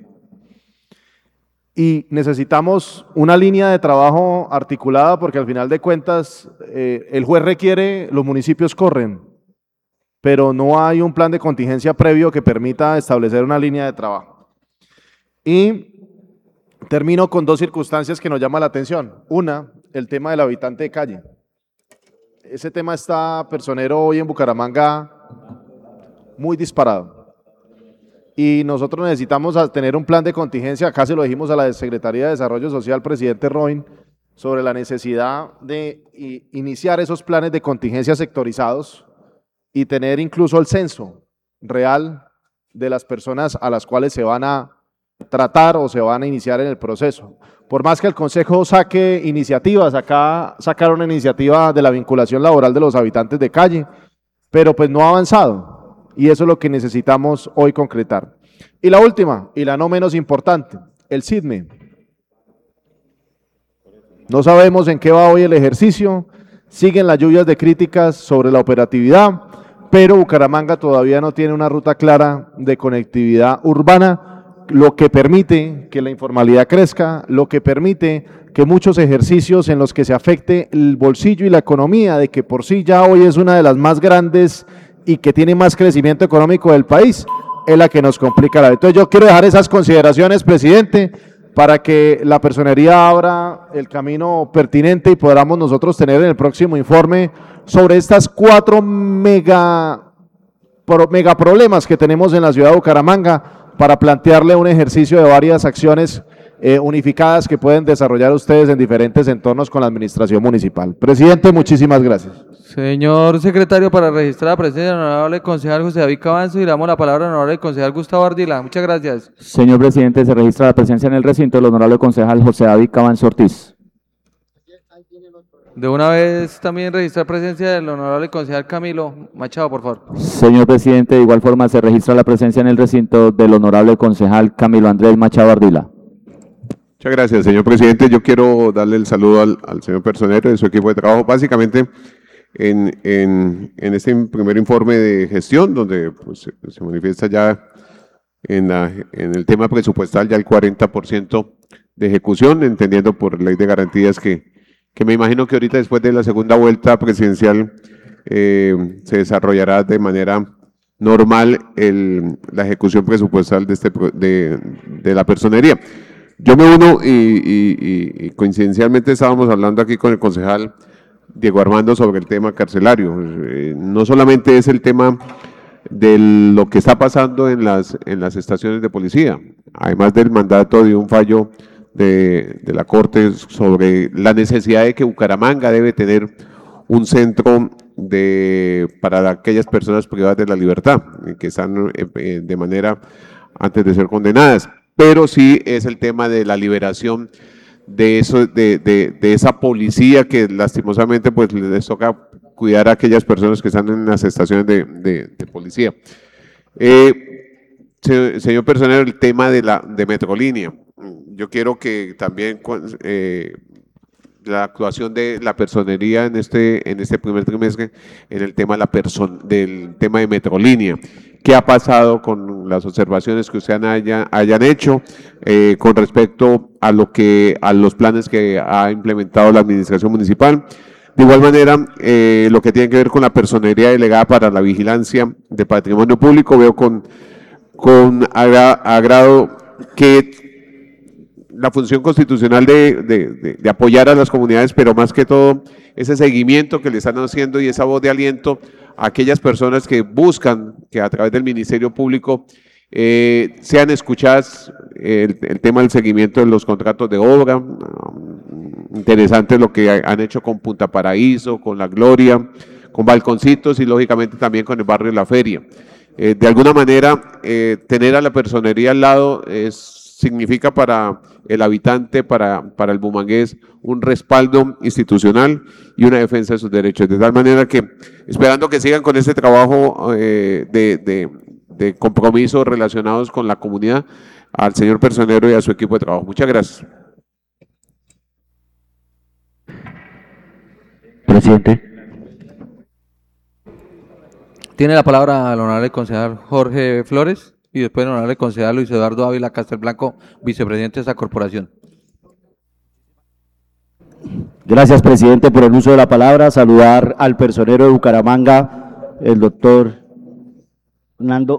I: Y necesitamos una línea de trabajo articulada porque al final de cuentas eh, el juez requiere, los municipios corren, pero no hay un plan de contingencia previo que permita establecer una línea de trabajo. Y termino con dos circunstancias que nos llaman la atención. Una, el tema del habitante de calle. Ese tema está personero hoy en Bucaramanga muy disparado. Y nosotros necesitamos tener un plan de contingencia. Acá se lo dijimos a la Secretaría de Desarrollo Social, presidente Robin, sobre la necesidad de iniciar esos planes de contingencia sectorizados y tener incluso el censo real de las personas a las cuales se van a tratar o se van a iniciar en el proceso. Por más que el Consejo saque iniciativas, acá sacaron una iniciativa de la vinculación laboral de los habitantes de calle, pero pues no ha avanzado y eso es lo que necesitamos hoy concretar. Y la última, y la no menos importante, el SIDME. No sabemos en qué va hoy el ejercicio, siguen las lluvias de críticas sobre la operatividad, pero Bucaramanga todavía no tiene una ruta clara de conectividad urbana lo que permite que la informalidad crezca, lo que permite que muchos ejercicios en los que se afecte el bolsillo y la economía, de que por sí ya hoy es una de las más grandes y que tiene más crecimiento económico del país, es la que nos complica la vida. Entonces yo quiero dejar esas consideraciones, presidente, para que la personería abra el camino pertinente y podamos nosotros tener en el próximo informe sobre estas cuatro mega, pro, mega problemas que tenemos en la ciudad de Bucaramanga para plantearle un ejercicio de varias acciones eh, unificadas que pueden desarrollar ustedes en diferentes entornos con la administración municipal. Presidente, muchísimas gracias.
A: Señor secretario, para registrar la presencia del honorable concejal José David Cabanzo, y le damos la palabra al honorable concejal Gustavo Ardila. Muchas gracias.
B: Señor presidente, se registra la presencia en el recinto del honorable concejal José David Cabanzo Ortiz.
A: De una vez también registrar presencia del honorable concejal Camilo Machado, por favor.
B: Señor presidente, de igual forma se registra la presencia en el recinto del honorable concejal Camilo Andrés Machado Ardila.
C: Muchas gracias, señor presidente. Yo quiero darle el saludo al, al señor personero y su equipo de trabajo, básicamente en, en, en este primer informe de gestión, donde pues, se, se manifiesta ya en, la, en el tema presupuestal ya el cuarenta por ciento de ejecución, entendiendo por ley de garantías que, que me imagino que ahorita después de la segunda vuelta presidencial eh, se desarrollará de manera normal el, la ejecución presupuestal de, este, de, de la personería. Yo me uno y, y, y, y coincidencialmente estábamos hablando aquí con el concejal Diego Armando sobre el tema carcelario. Eh, no solamente es el tema de lo que está pasando en las, en las estaciones de policía, además del mandato de un fallo de, de la Corte sobre la necesidad de que Bucaramanga debe tener un centro de, para aquellas personas privadas de la libertad, que están eh, de manera antes de ser condenadas. Pero sí es el tema de la liberación de eso, de, de, de esa policía que lastimosamente pues les toca cuidar a aquellas personas que están en las estaciones de, de, de policía. Eh, se, señor personero, el tema de la de Metrolínea. Yo quiero que también eh, la actuación de la personería en este, en este primer trimestre en el tema de la person, del tema de Metrolínea. ¿Qué ha pasado con las observaciones que ustedes haya, hayan hecho eh, con respecto a lo que a los planes que ha implementado la administración municipal? De igual manera, eh, lo que tiene que ver con la personería delegada para la vigilancia de patrimonio público, veo con, con agra, agrado que la función constitucional de, de, de, de apoyar a las comunidades, pero más que todo ese seguimiento que le están haciendo y esa voz de aliento a aquellas personas que buscan que a través del Ministerio Público eh, sean escuchadas, el, el tema del seguimiento de los contratos de obra. Interesante lo que han hecho con Punta Paraíso, con La Gloria, con Balconcitos y lógicamente también con el barrio La Feria. Eh, de alguna manera, eh, tener a la personería al lado es, significa para el habitante, para, para el bumangués, un respaldo institucional y una defensa de sus derechos. De tal manera que, esperando que sigan con ese trabajo eh, de, de, de compromiso relacionados con la comunidad, al señor personero y a su equipo de trabajo. Muchas gracias.
B: Presidente.
A: Tiene la palabra el honorable concejal Jorge Flores y después el honorable concejal Luis Eduardo Ávila Castelblanco, vicepresidente de esta corporación.
G: Gracias, presidente, por el uso de la palabra. Saludar al personero de Bucaramanga, el doctor Hernando.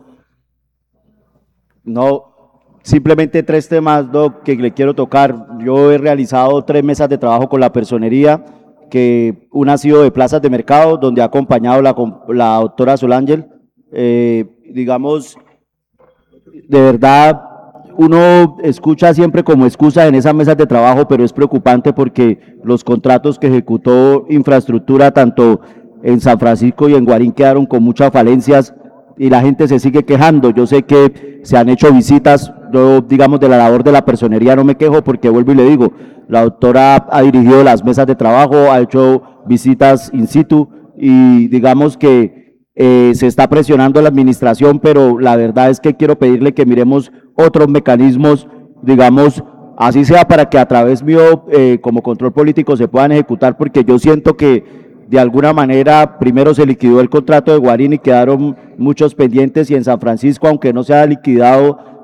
G: No, simplemente tres temas, doc, que le quiero tocar. Yo he realizado tres mesas de trabajo con la personería, que una ha sido de plazas de mercado, donde ha acompañado la, la doctora Solángel. Eh, digamos, de verdad, uno escucha siempre como excusa en esas mesas de trabajo, pero es preocupante porque los contratos que ejecutó infraestructura, tanto en San Francisco y en Guarín, quedaron con muchas falencias y la gente se sigue quejando. Yo sé que se han hecho visitas, yo digamos de la labor de la personería no me quejo porque vuelvo y le digo, la doctora ha dirigido las mesas de trabajo, ha hecho visitas in situ y digamos que eh, se está presionando la administración, pero la verdad es que quiero pedirle que miremos otros mecanismos, digamos, así sea para que a través mío eh, como control político se puedan ejecutar, porque yo siento que de alguna manera primero se liquidó el contrato de Guarín y quedaron muchos pendientes, y en San Francisco, aunque no se ha liquidado,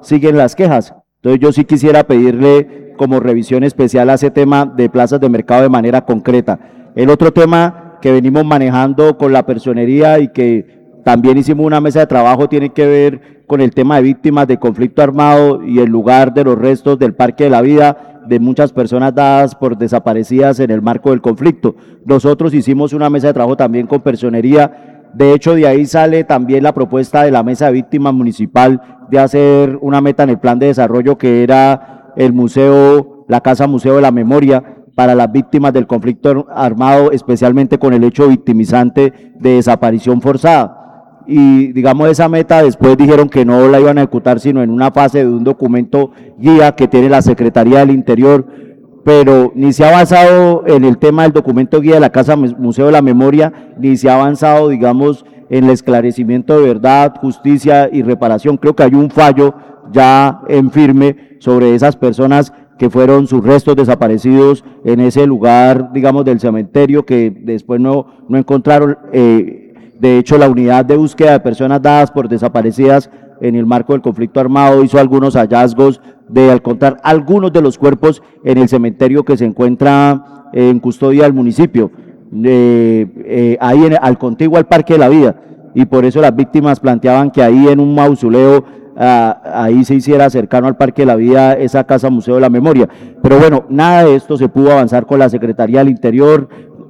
G: siguen las quejas. Entonces yo sí quisiera pedirle como revisión especial a ese tema de plazas de mercado de manera concreta. El otro tema que venimos manejando con la personería y que también hicimos una mesa de trabajo tiene que ver con el tema de víctimas de conflicto armado y el lugar de los restos del Parque de la Vida de muchas personas dadas por desaparecidas en el marco del conflicto. Nosotros hicimos una mesa de trabajo también con personería. De hecho, de ahí sale también la propuesta de la mesa de víctimas municipal de hacer una meta en el plan de desarrollo que era el museo, la Casa Museo de la Memoria para las víctimas del conflicto armado, especialmente con el hecho victimizante de desaparición forzada. Y digamos esa meta después dijeron que no la iban a ejecutar sino en una fase de un documento guía que tiene la Secretaría del Interior, pero ni se ha avanzado en el tema del documento guía de la Casa Museo de la Memoria, ni se ha avanzado, digamos, en el esclarecimiento de verdad, justicia y reparación. Creo que hay un fallo ya en firme sobre esas personas que fueron sus restos desaparecidos en ese lugar, digamos, del cementerio, que después no, no encontraron. Eh, de hecho, la unidad de búsqueda de personas dadas por desaparecidas en el marco del conflicto armado hizo algunos hallazgos de encontrar algunos de los cuerpos en el cementerio que se encuentra en custodia del municipio, eh, eh, ahí en, al contiguo al Parque de la Vida, y por eso las víctimas planteaban que ahí en un mausoleo, ah, ahí se hiciera cercano al Parque de la Vida esa Casa Museo de la Memoria. Pero bueno, nada de esto se pudo avanzar con la Secretaría del Interior,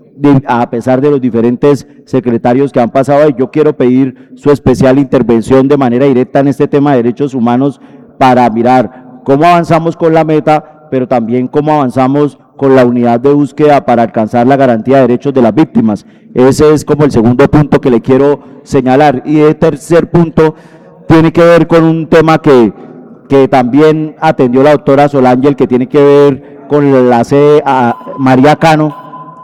G: a pesar de los diferentes secretarios que han pasado ahí. Yo quiero pedir su especial intervención de manera directa en este tema de derechos humanos para mirar cómo avanzamos con la meta, pero también cómo avanzamos con la unidad de búsqueda para alcanzar la garantía de derechos de las víctimas. Ese es como el segundo punto que le quiero señalar. Y el tercer punto tiene que ver con un tema que, que también atendió la doctora Solángel, que tiene que ver con la sede a María Cano,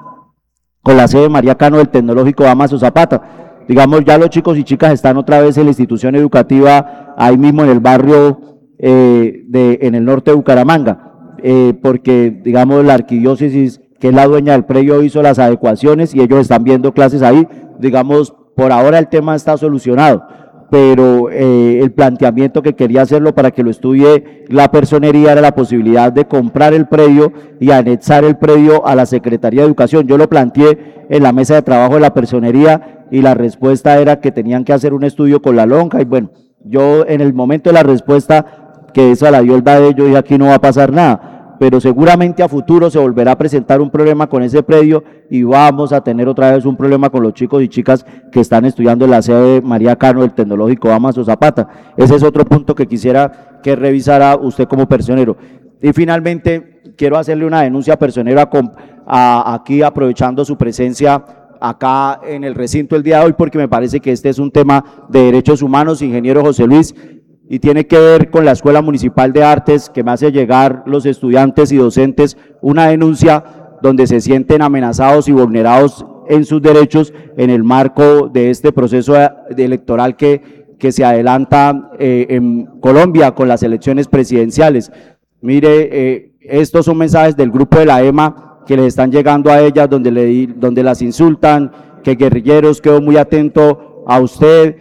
G: con la sede María Cano del Tecnológico Damaso Zapata. Digamos, ya los chicos y chicas están otra vez en la institución educativa, ahí mismo en el barrio, eh, de, en el norte de Bucaramanga, eh, porque, digamos, la arquidiócesis, que es la dueña del predio, hizo las adecuaciones y ellos están viendo clases ahí. Digamos, por ahora el tema está solucionado, pero eh, el planteamiento que quería hacerlo para que lo estudie la personería era la posibilidad de comprar el predio y anexar el predio a la Secretaría de Educación. Yo lo planteé en la mesa de trabajo de la personería y la respuesta era que tenían que hacer un estudio con la lonja, y bueno, yo en el momento de la respuesta, que esa la dio el BADE, yo dije aquí no va a pasar nada, pero seguramente a futuro se volverá a presentar un problema con ese predio y vamos a tener otra vez un problema con los chicos y chicas que están estudiando en la sede María Cano del Tecnológico Damaso Zapata. Ese es otro punto que quisiera que revisara usted como personero. Y finalmente, quiero hacerle una denuncia personera con, a, aquí, aprovechando su presencia acá en el recinto el día de hoy, porque me parece que este es un tema de derechos humanos, ingeniero José Luis, y tiene que ver con la Escuela Municipal de Artes, que me hace llegar los estudiantes y docentes una denuncia donde se sienten amenazados y vulnerados en sus derechos en el marco de este proceso electoral que, que se adelanta eh, en Colombia con las elecciones presidenciales. Mire, eh, estos son mensajes del grupo de la E M A que les están llegando a ellas, donde, le, donde las insultan, que guerrilleros, quedo muy atento a usted,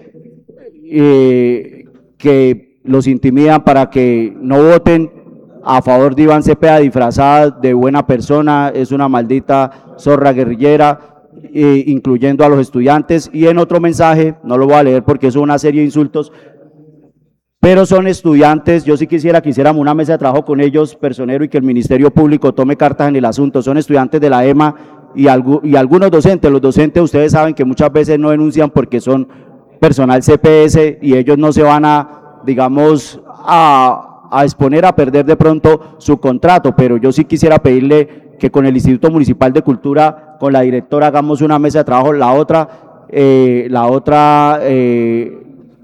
G: eh, que los intimidan para que no voten a favor de Iván Cepeda, disfrazada de buena persona, es una maldita zorra guerrillera, eh, incluyendo a los estudiantes. Y en otro mensaje, no lo voy a leer porque es una serie de insultos, pero son estudiantes. Yo sí quisiera que hiciéramos una mesa de trabajo con ellos, personero, y que el Ministerio Público tome cartas en el asunto. Son estudiantes de la E M A y, algu y algunos docentes. Los docentes, ustedes saben que muchas veces no denuncian porque son personal C P S y ellos no se van a, digamos, a, a exponer a perder de pronto su contrato, pero yo sí quisiera pedirle que con el Instituto Municipal de Cultura, con la directora, hagamos una mesa de trabajo. La otra, eh, la otra, eh,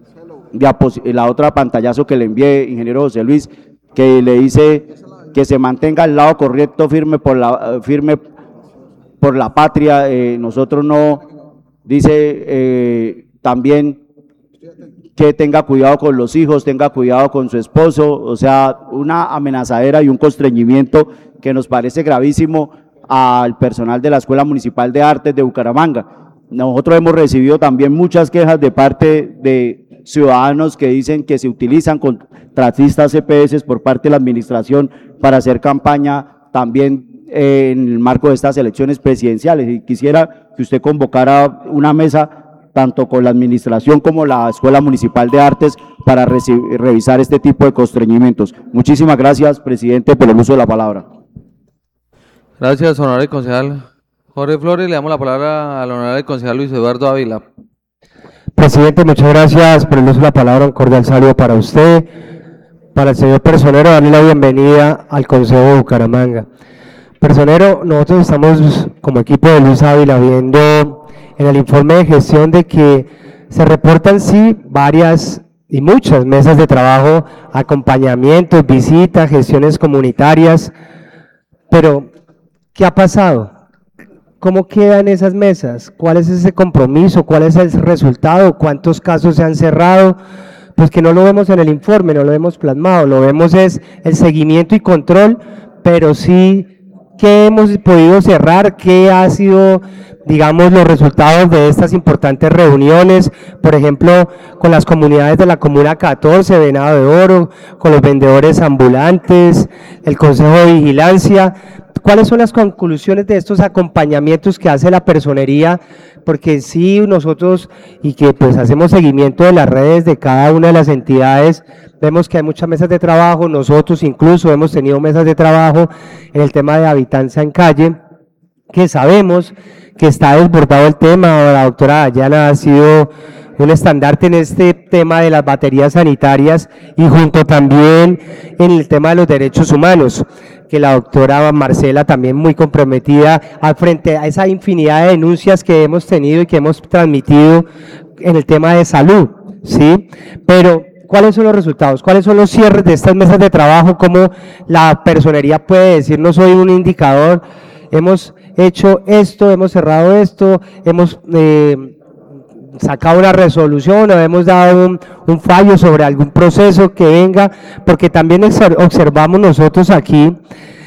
G: la otra pantallazo que le envié, ingeniero José Luis, que le dice que se mantenga al lado correcto, firme por la, firme por la patria. Eh, nosotros no, dice eh, también que tenga cuidado con los hijos, tenga cuidado con su esposo, o sea, una amenazadera y un constreñimiento que nos parece gravísimo al personal de la Escuela Municipal de Artes de Bucaramanga. Nosotros hemos recibido también muchas quejas de parte de ciudadanos que dicen que se utilizan contratistas C P S por parte de la administración para hacer campaña también eh, en el marco de estas elecciones presidenciales. Y quisiera que usted convocara una mesa tanto con la administración como la Escuela Municipal de Artes para revisar este tipo de constreñimientos. Muchísimas gracias, presidente, por el uso de la palabra.
A: Gracias, honorable concejal Jorge Flores. Le damos la palabra al honorable concejal Luis Eduardo Ávila.
J: Presidente, muchas gracias por el uso de la palabra. Un cordial saludo para usted, para el señor Personero, darle la bienvenida al Consejo de Bucaramanga. Personero, nosotros estamos como equipo de Luis Ávila viendo en el informe de gestión de que se reportan sí varias y muchas mesas de trabajo, acompañamientos, visitas, gestiones comunitarias, pero ¿qué ha pasado? ¿Cómo quedan esas mesas? ¿Cuál es ese compromiso? ¿Cuál es el resultado? ¿Cuántos casos se han cerrado? Pues que no lo vemos en el informe, no lo vemos plasmado, lo vemos es el seguimiento y control, pero sí qué hemos podido cerrar, qué ha sido, digamos, los resultados de estas importantes reuniones, por ejemplo, con las comunidades de la Comuna catorce, Venado de Oro, con los vendedores ambulantes, el Consejo de Vigilancia. ¿Cuáles son las conclusiones de estos acompañamientos que hace la personería? Porque sí, nosotros, y que pues hacemos seguimiento de las redes de cada una de las entidades, vemos que hay muchas mesas de trabajo, nosotros incluso hemos tenido mesas de trabajo en el tema de habitancia en calle, que sabemos que está desbordado el tema. La doctora Dayana ha sido un estandarte en este tema de las baterías sanitarias y junto también en el tema de los derechos humanos, que la doctora Marcela también muy comprometida al frente a esa infinidad de denuncias que hemos tenido y que hemos transmitido en el tema de salud, ¿sí? Pero ¿cuáles son los resultados? ¿Cuáles son los cierres de estas mesas de trabajo? ¿Cómo la personería puede decirnos hoy un indicador? Hemos hecho esto, hemos cerrado esto, hemos eh, sacado una resolución o hemos dado un, un fallo sobre algún proceso que venga, porque también observamos nosotros aquí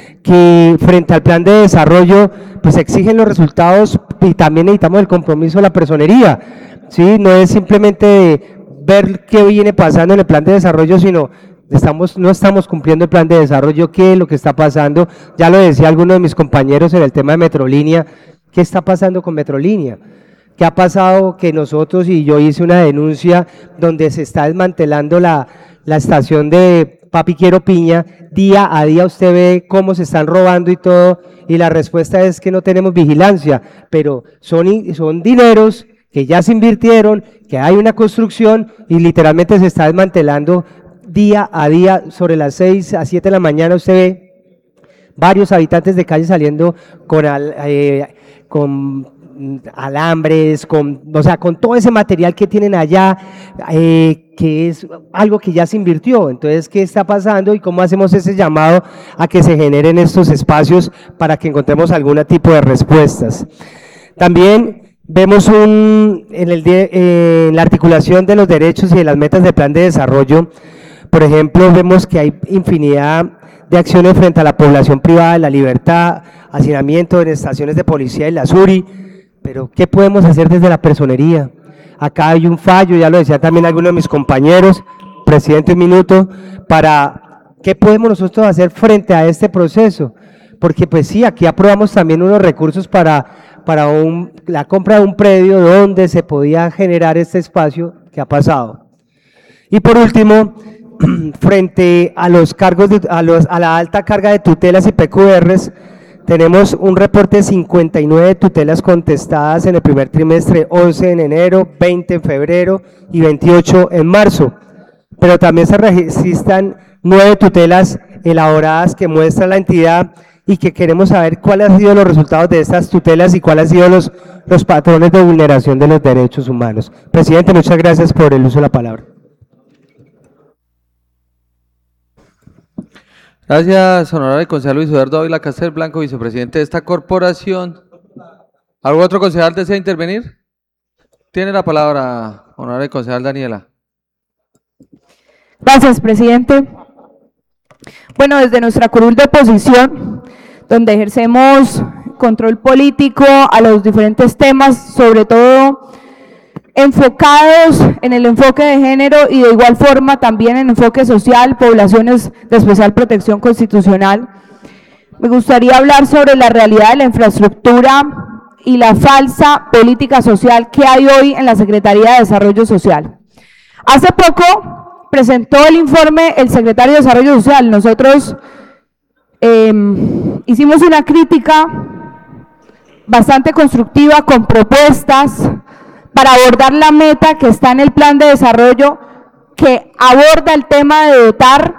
J: que frente al plan de desarrollo pues exigen los resultados y también necesitamos el compromiso de la personería, ¿sí? No es simplemente ver qué viene pasando en el plan de desarrollo, sino estamos, no estamos cumpliendo el plan de desarrollo, qué es lo que está pasando. Ya lo decía alguno de mis compañeros en el tema de Metrolínea, ¿qué está pasando con Metrolínea? ¿Qué ha pasado? Que nosotros, y yo hice una denuncia donde se está desmantelando la, la estación de Papi Quiero Piña, día a día usted ve cómo se están robando y todo, y la respuesta es que no tenemos vigilancia, pero son, son dineros que ya se invirtieron, que hay una construcción y literalmente se está desmantelando día a día. Sobre las seis a siete de la mañana usted ve varios habitantes de calle saliendo con, al, eh, con alambres, con, o sea, con todo ese material que tienen allá, eh, que es algo que ya se invirtió. Entonces, ¿qué está pasando y cómo hacemos ese llamado a que se generen estos espacios para que encontremos algún tipo de respuestas? También vemos un, en, el, eh, en la articulación de los derechos y de las metas del plan de desarrollo, por ejemplo, vemos que hay infinidad de acciones frente a la población privada de la libertad, hacinamiento en estaciones de policía y la SURI, pero ¿qué podemos hacer desde la personería? Acá hay un fallo, ya lo decía también alguno de mis compañeros, presidente, un minuto, para ¿qué podemos nosotros hacer frente a este proceso? Porque pues sí, aquí aprobamos también unos recursos para, para un, la compra de un predio donde se podía generar este espacio. ¿Qué ha pasado? Y por último, frente a los cargos, de, a, los, a la alta carga de tutelas y P Q Rs, tenemos un reporte de cincuenta y nueve tutelas contestadas en el primer trimestre, once en enero, veinte en febrero y veintiocho en marzo, pero también se registran nueve tutelas elaboradas que muestran la entidad y que queremos saber cuáles han sido los resultados de estas tutelas y cuáles han sido los, los patrones de vulneración de los derechos humanos. Presidente, muchas gracias por el uso de la palabra.
A: Gracias, honorable concejal Luis Eduardo Ávila Castel Blanco, vicepresidente de esta corporación. ¿Algún otro concejal desea intervenir? Tiene la palabra, honorable concejal Daniela.
K: Gracias, presidente. Bueno, desde nuestra curul de oposición, donde ejercemos control político a los diferentes temas, sobre todo enfocados en el enfoque de género y de igual forma también en enfoque social, poblaciones de especial protección constitucional. Me gustaría hablar sobre la realidad de la infraestructura y la falsa política social que hay hoy en la Secretaría de Desarrollo Social. Hace poco presentó el informe el secretario de Desarrollo Social. Nosotros eh, hicimos una crítica bastante constructiva con propuestas para abordar la meta que está en el plan de desarrollo, que aborda el tema de dotar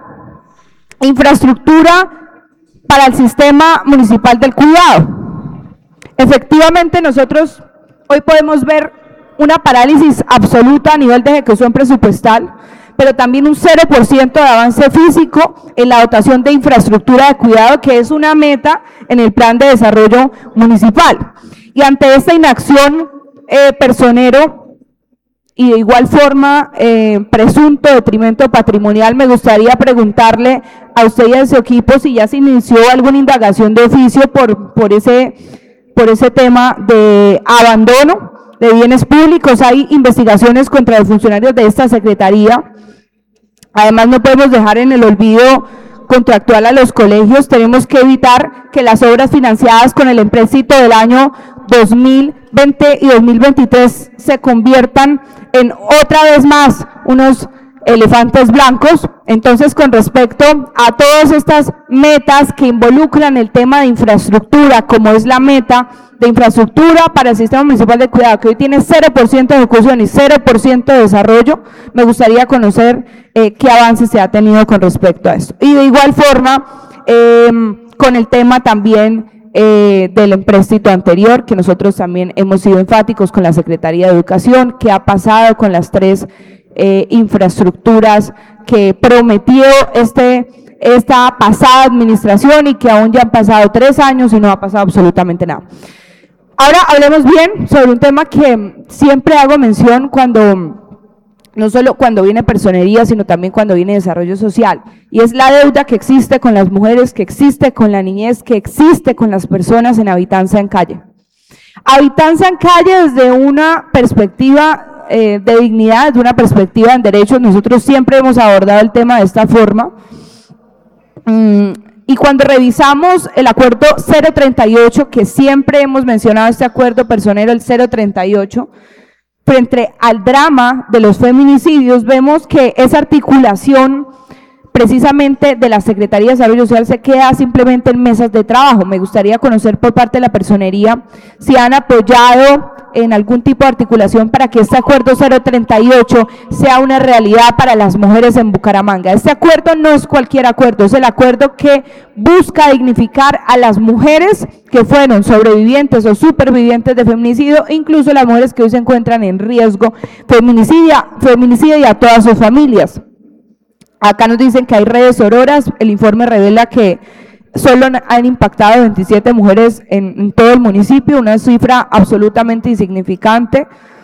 K: infraestructura para el sistema municipal del cuidado. Efectivamente, nosotros hoy podemos ver una parálisis absoluta a nivel de ejecución presupuestal, pero también un cero por ciento de avance físico en la dotación de infraestructura de cuidado, que es una meta en el plan de desarrollo municipal. Y ante esta inacción, eh, personero y de igual forma eh, presunto detrimento patrimonial, me gustaría preguntarle a usted y a su equipo si ya se inició alguna indagación de oficio por, por, ese, por ese tema de abandono de bienes públicos. Hay investigaciones contra los funcionarios de esta secretaría. Además, no podemos dejar en el olvido contractual a los colegios. Tenemos que evitar que las obras financiadas con el empréstito del año dos mil veinte y dos mil veintitrés se conviertan en otra vez más unos elefantes blancos. Entonces, con respecto a todas estas metas que involucran el tema de infraestructura, como es la meta de infraestructura para el sistema municipal de cuidado, que hoy tiene cero por ciento de ejecución y cero por ciento de desarrollo, me gustaría conocer eh, qué avances se ha tenido con respecto a esto. Y de igual forma, eh, con el tema también eh, del empréstito anterior, que nosotros también hemos sido enfáticos con la Secretaría de Educación, qué ha pasado con las tres eh, infraestructuras que prometió este esta pasada administración y que aún ya han pasado tres años y no ha pasado absolutamente nada. Ahora hablemos bien sobre un tema que siempre hago mención cuando, no solo cuando viene personería, sino también cuando viene desarrollo social, y es la deuda que existe con las mujeres, que existe con la niñez, que existe con las personas en Habitanza en Calle. Habitanza en Calle desde una perspectiva eh, de dignidad, desde una perspectiva en derechos. Nosotros siempre hemos abordado el tema de esta forma. Mm, Y cuando revisamos el acuerdo cero treinta y ocho, que siempre hemos mencionado este acuerdo personero, el cero treinta y ocho, frente al drama de los feminicidios, vemos que esa articulación precisamente de la Secretaría de Desarrollo Social se queda simplemente en mesas de trabajo. Me gustaría conocer por parte de la personería si han apoyado en algún tipo de articulación para que este acuerdo cero treinta y ocho sea una realidad para las mujeres en Bucaramanga. Este acuerdo no es cualquier acuerdo, es el acuerdo que busca dignificar a las mujeres que fueron sobrevivientes o supervivientes de feminicidio, incluso las mujeres que hoy se encuentran en riesgo feminicidio, feminicidio y a todas sus familias. Acá nos dicen que hay redes sororas. El informe revela que solo han impactado veintisiete mujeres en, en todo el municipio, una cifra absolutamente insignificante.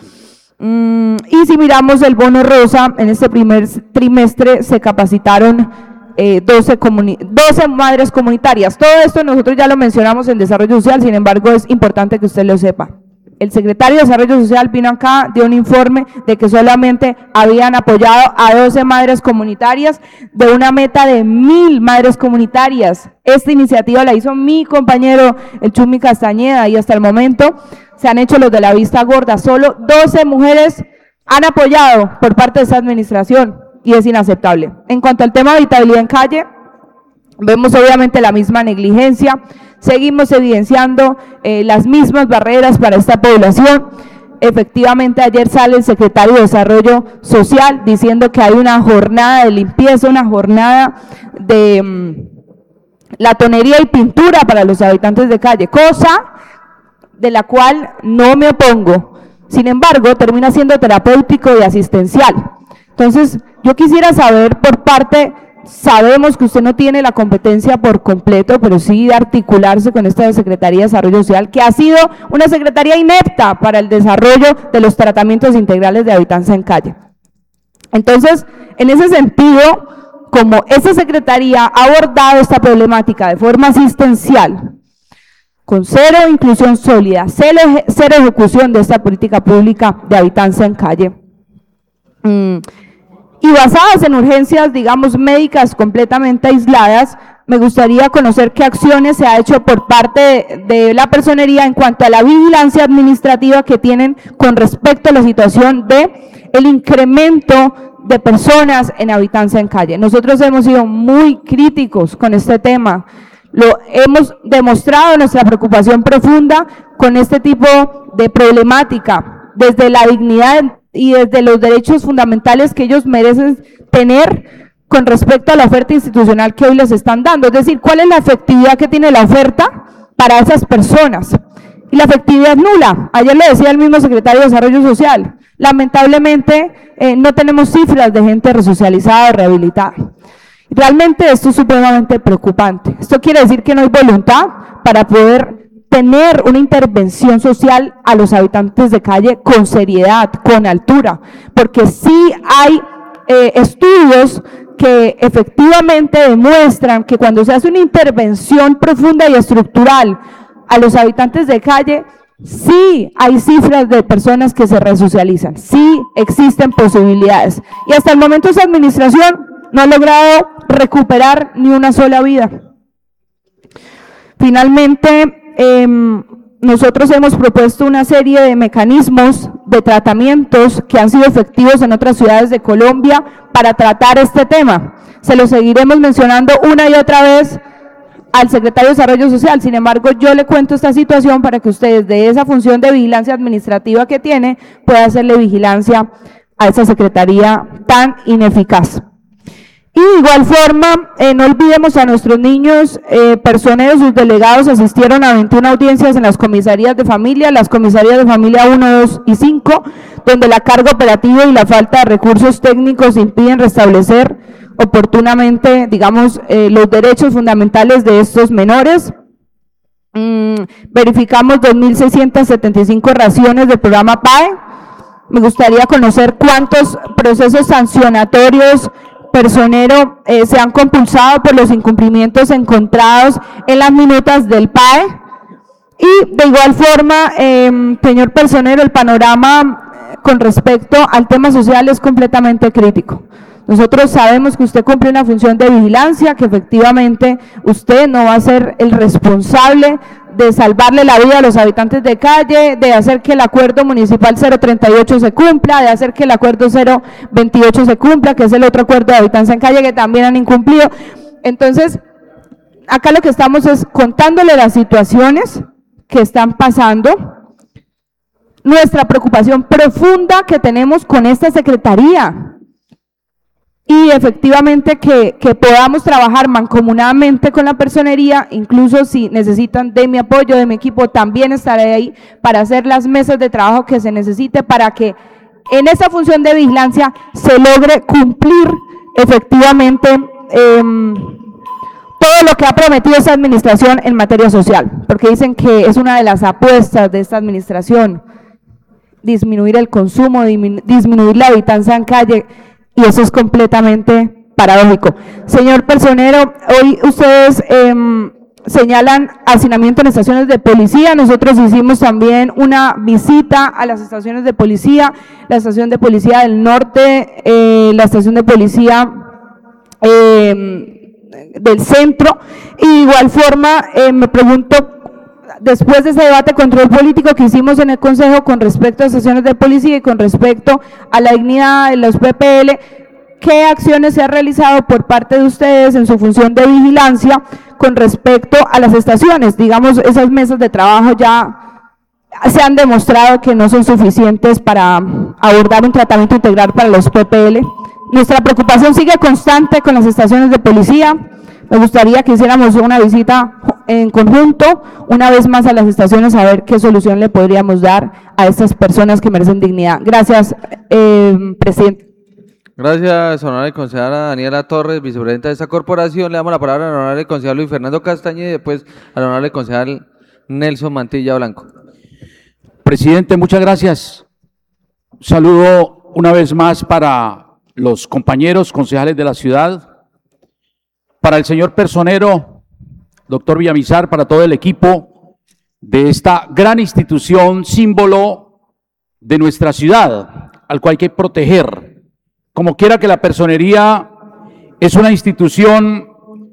K: Mm, y si miramos el bono rosa, en este primer trimestre se capacitaron eh, doce, doce madres comunitarias. Todo esto nosotros ya lo mencionamos en desarrollo social, sin embargo es importante que usted lo sepa. El secretario de Desarrollo Social vino acá, dio un informe de que solamente habían apoyado a doce madres comunitarias de una meta de mil madres comunitarias. Esta iniciativa la hizo mi compañero, el Chumi Castañeda, y hasta el momento se han hecho los de la vista gorda. Solo doce mujeres han apoyado por parte de esta administración y es inaceptable. En cuanto al tema de habitabilidad en calle, vemos obviamente la misma negligencia. Seguimos evidenciando eh, las mismas barreras para esta población. Efectivamente, ayer sale el secretario de Desarrollo Social diciendo que hay una jornada de limpieza, una jornada de um, latonería y pintura para los habitantes de calle, cosa de la cual no me opongo. Sin embargo, termina siendo terapéutico y asistencial. Entonces, yo quisiera saber por parte... Sabemos que usted no tiene la competencia por completo, pero sí de articularse con esta Secretaría de Desarrollo Social, que ha sido una secretaría inepta para el desarrollo de los tratamientos integrales de Habitanza en Calle. Entonces, en ese sentido, como esta secretaría ha abordado esta problemática de forma asistencial, con cero inclusión sólida, cero, cero ejecución de esta política pública de habitancia en calle. Mm. Y basadas en urgencias, digamos, médicas completamente aisladas, me gustaría conocer qué acciones se ha hecho por parte de, de la personería en cuanto a la vigilancia administrativa que tienen con respecto a la situación de el incremento de personas en habitancia en calle. Nosotros hemos sido muy críticos con este tema, lo hemos demostrado nuestra preocupación profunda con este tipo de problemática, desde la dignidad y desde los derechos fundamentales que ellos merecen tener con respecto a la oferta institucional que hoy les están dando. Es decir, ¿cuál es la efectividad que tiene la oferta para esas personas? Y la efectividad es nula. Ayer le decía el mismo secretario de Desarrollo Social, lamentablemente eh, no tenemos cifras de gente resocializada o rehabilitada. Realmente esto es supremamente preocupante. Esto quiere decir que no hay voluntad para poder tener una intervención social a los habitantes de calle con seriedad, con altura, porque sí hay eh, estudios que efectivamente demuestran que cuando se hace una intervención profunda y estructural a los habitantes de calle, sí hay cifras de personas que se resocializan, sí existen posibilidades. Y hasta el momento esa administración no ha logrado recuperar ni una sola vida. Finalmente, Eh, nosotros hemos propuesto una serie de mecanismos de tratamientos que han sido efectivos en otras ciudades de Colombia para tratar este tema. Se lo seguiremos mencionando una y otra vez al secretario de Desarrollo Social. Sin embargo, yo le cuento esta situación para que ustedes, de esa función de vigilancia administrativa que tiene, puedan hacerle vigilancia a esa secretaría tan ineficaz. Y de igual forma, eh, no olvidemos a nuestros niños, eh, personeros, sus delegados asistieron a veintiuna audiencias en las comisarías de familia, las comisarías de familia uno, dos y cinco, donde la carga operativa y la falta de recursos técnicos impiden restablecer oportunamente, digamos, eh, los derechos fundamentales de estos menores. Mm, verificamos dos mil seiscientas setenta y cinco raciones del programa P A E. Me gustaría conocer cuántos procesos sancionatorios personero eh, se han compulsado por los incumplimientos encontrados en las minutas del P A E. Y de igual forma, eh, señor personero, el panorama con respecto al tema social es completamente crítico. Nosotros sabemos que usted cumple una función de vigilancia, que efectivamente usted no va a ser el responsable de salvarle la vida a los habitantes de calle, de hacer que el acuerdo municipal cero treinta y ocho se cumpla, de hacer que el acuerdo cero veintiocho se cumpla, que es el otro acuerdo de habitancia en calle que también han incumplido. Entonces, acá lo que estamos es contándole las situaciones que están pasando, nuestra preocupación profunda que tenemos con esta secretaría, y efectivamente que, que podamos trabajar mancomunadamente con la personería, incluso si necesitan de mi apoyo, de mi equipo, también estaré ahí para hacer las mesas de trabajo que se necesite para que en esa función de vigilancia se logre cumplir efectivamente eh, todo lo que ha prometido esta administración en materia social, porque dicen que es una de las apuestas de esta administración, disminuir el consumo, disminuir la habitancia en calle, y eso es completamente paradójico. Señor personero, hoy ustedes eh, señalan hacinamiento en estaciones de policía. Nosotros hicimos también una visita a las estaciones de policía, la estación de policía del norte, eh, la estación de policía eh, del centro, y de igual forma eh, me pregunto, después de ese debate de control político que hicimos en el Consejo con respecto a estaciones de policía y con respecto a la dignidad de los P P L, ¿qué acciones se han realizado por parte de ustedes en su función de vigilancia con respecto a las estaciones? Digamos, esas mesas de trabajo ya se han demostrado que no son suficientes para abordar un tratamiento integral para los P P L. Nuestra preocupación sigue constante con las estaciones de policía. Me gustaría que hiciéramos una visita en conjunto, una vez más a las estaciones, a ver qué solución le podríamos dar a estas personas que merecen dignidad. Gracias, eh, presidente.
A: Gracias, honorable concejala Daniela Torres, vicepresidenta de esta corporación. Le damos la palabra al honorable concejal Luis Fernando Castañeda y después al honorable concejal Nelson Mantilla Blanco.
F: Presidente, muchas gracias. Un saludo una vez más para los compañeros concejales de la ciudad, para el señor personero, doctor Villamizar, para todo el equipo de esta gran institución, símbolo de nuestra ciudad, al cual hay que proteger. Como quiera que la personería es una institución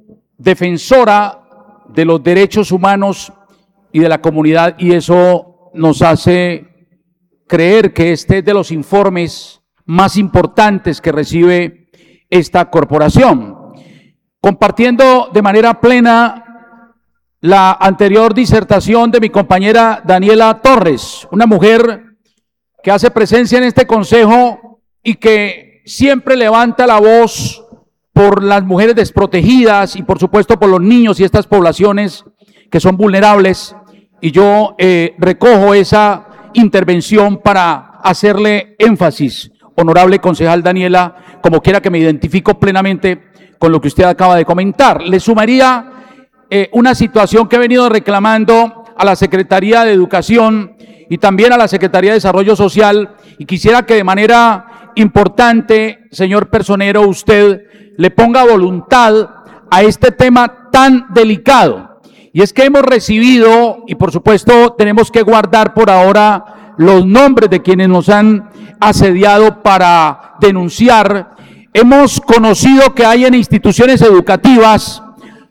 F: defensora de los derechos humanos y de la comunidad, y eso nos hace creer que este es de los informes más importantes que recibe esta corporación. Compartiendo de manera plena la anterior disertación de mi compañera Daniela Torres, una mujer que hace presencia en este consejo y que siempre levanta la voz por las mujeres desprotegidas y por supuesto por los niños y estas poblaciones que son vulnerables, y yo eh, recojo esa intervención para hacerle énfasis, honorable concejal Daniela, como quiera que me identifico plenamente con lo que usted acaba de comentar. Le sumaría eh, una situación que he venido reclamando a la Secretaría de Educación y también a la Secretaría de Desarrollo Social, y quisiera que de manera importante, señor personero, usted le ponga voluntad a este tema tan delicado. Y es que hemos recibido, y por supuesto tenemos que guardar por ahora los nombres de quienes nos han asediado para denunciar, hemos conocido que hay en instituciones educativas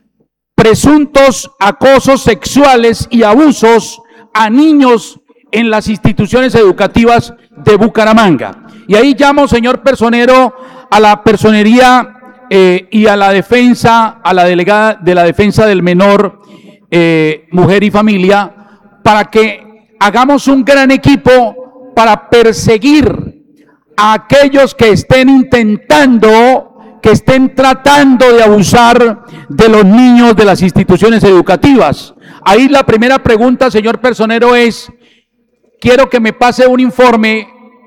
F: presuntos acosos sexuales y abusos a niños en las instituciones educativas de Bucaramanga. Y ahí llamo, señor personero, a la personería eh, y a la defensa, a la delegada de la defensa del menor, eh, mujer y familia, para que hagamos un gran equipo para perseguir a aquellos que estén intentando, que estén tratando de abusar de los niños de las instituciones educativas. Ahí la primera pregunta, señor personero, es: quiero que me pase un informe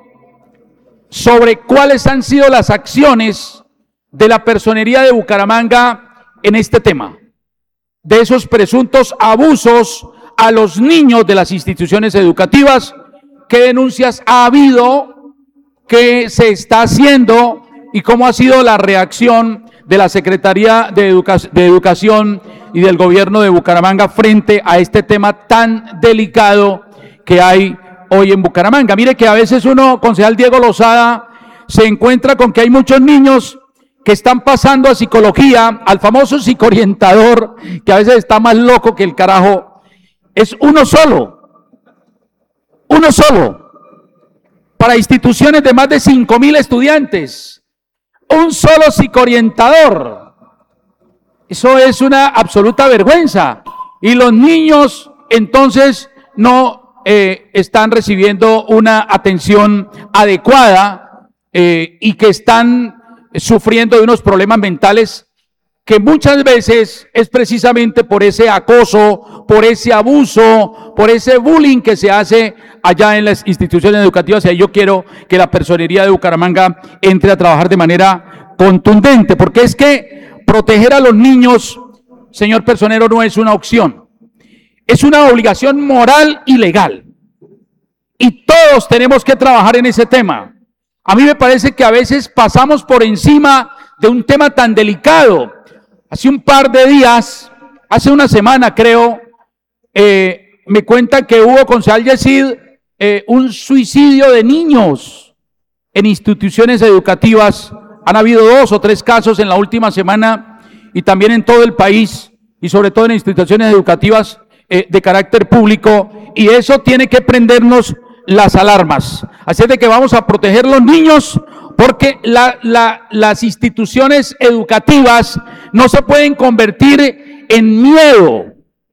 F: sobre cuáles han sido las acciones de la personería de Bucaramanga en este tema, de esos presuntos abusos a los niños de las instituciones educativas. ¿Qué denuncias ha habido? ¿Qué se está haciendo? ¿Y cómo ha sido la reacción de la Secretaría de, Educa- de Educación y del Gobierno de Bucaramanga frente a este tema tan delicado que hay hoy en Bucaramanga? Mire que a veces uno, concejal Diego Lozada, se encuentra con que hay muchos niños que están pasando a psicología, al famoso psicoorientador, que a veces está más loco que el carajo. Es uno solo, uno solo, para instituciones de más de cinco mil estudiantes, un solo psicoorientador. Eso es una absoluta vergüenza. Y los niños entonces no eh, están recibiendo una atención adecuada eh, y que están sufriendo de unos problemas mentales que muchas veces es precisamente por ese acoso, por ese abuso, por ese bullying que se hace allá en las instituciones educativas. Y ahí yo quiero que la personería de Bucaramanga entre a trabajar de manera contundente, porque es que proteger a los niños, señor personero, no es una opción, es una obligación moral y legal. Y todos tenemos que trabajar en ese tema. A mí me parece que a veces pasamos por encima de un tema tan delicado. Hace un par de días, hace una semana creo, eh, me cuentan que hubo, concejal Yesid, eh, un suicidio de niños en instituciones educativas. Han habido dos o tres casos en la última semana y también en todo el país y sobre todo en instituciones educativas eh, de carácter público, y eso tiene que prendernos las alarmas. Así es de que vamos a proteger los niños, porque la, la, las instituciones educativas no se pueden convertir en miedo.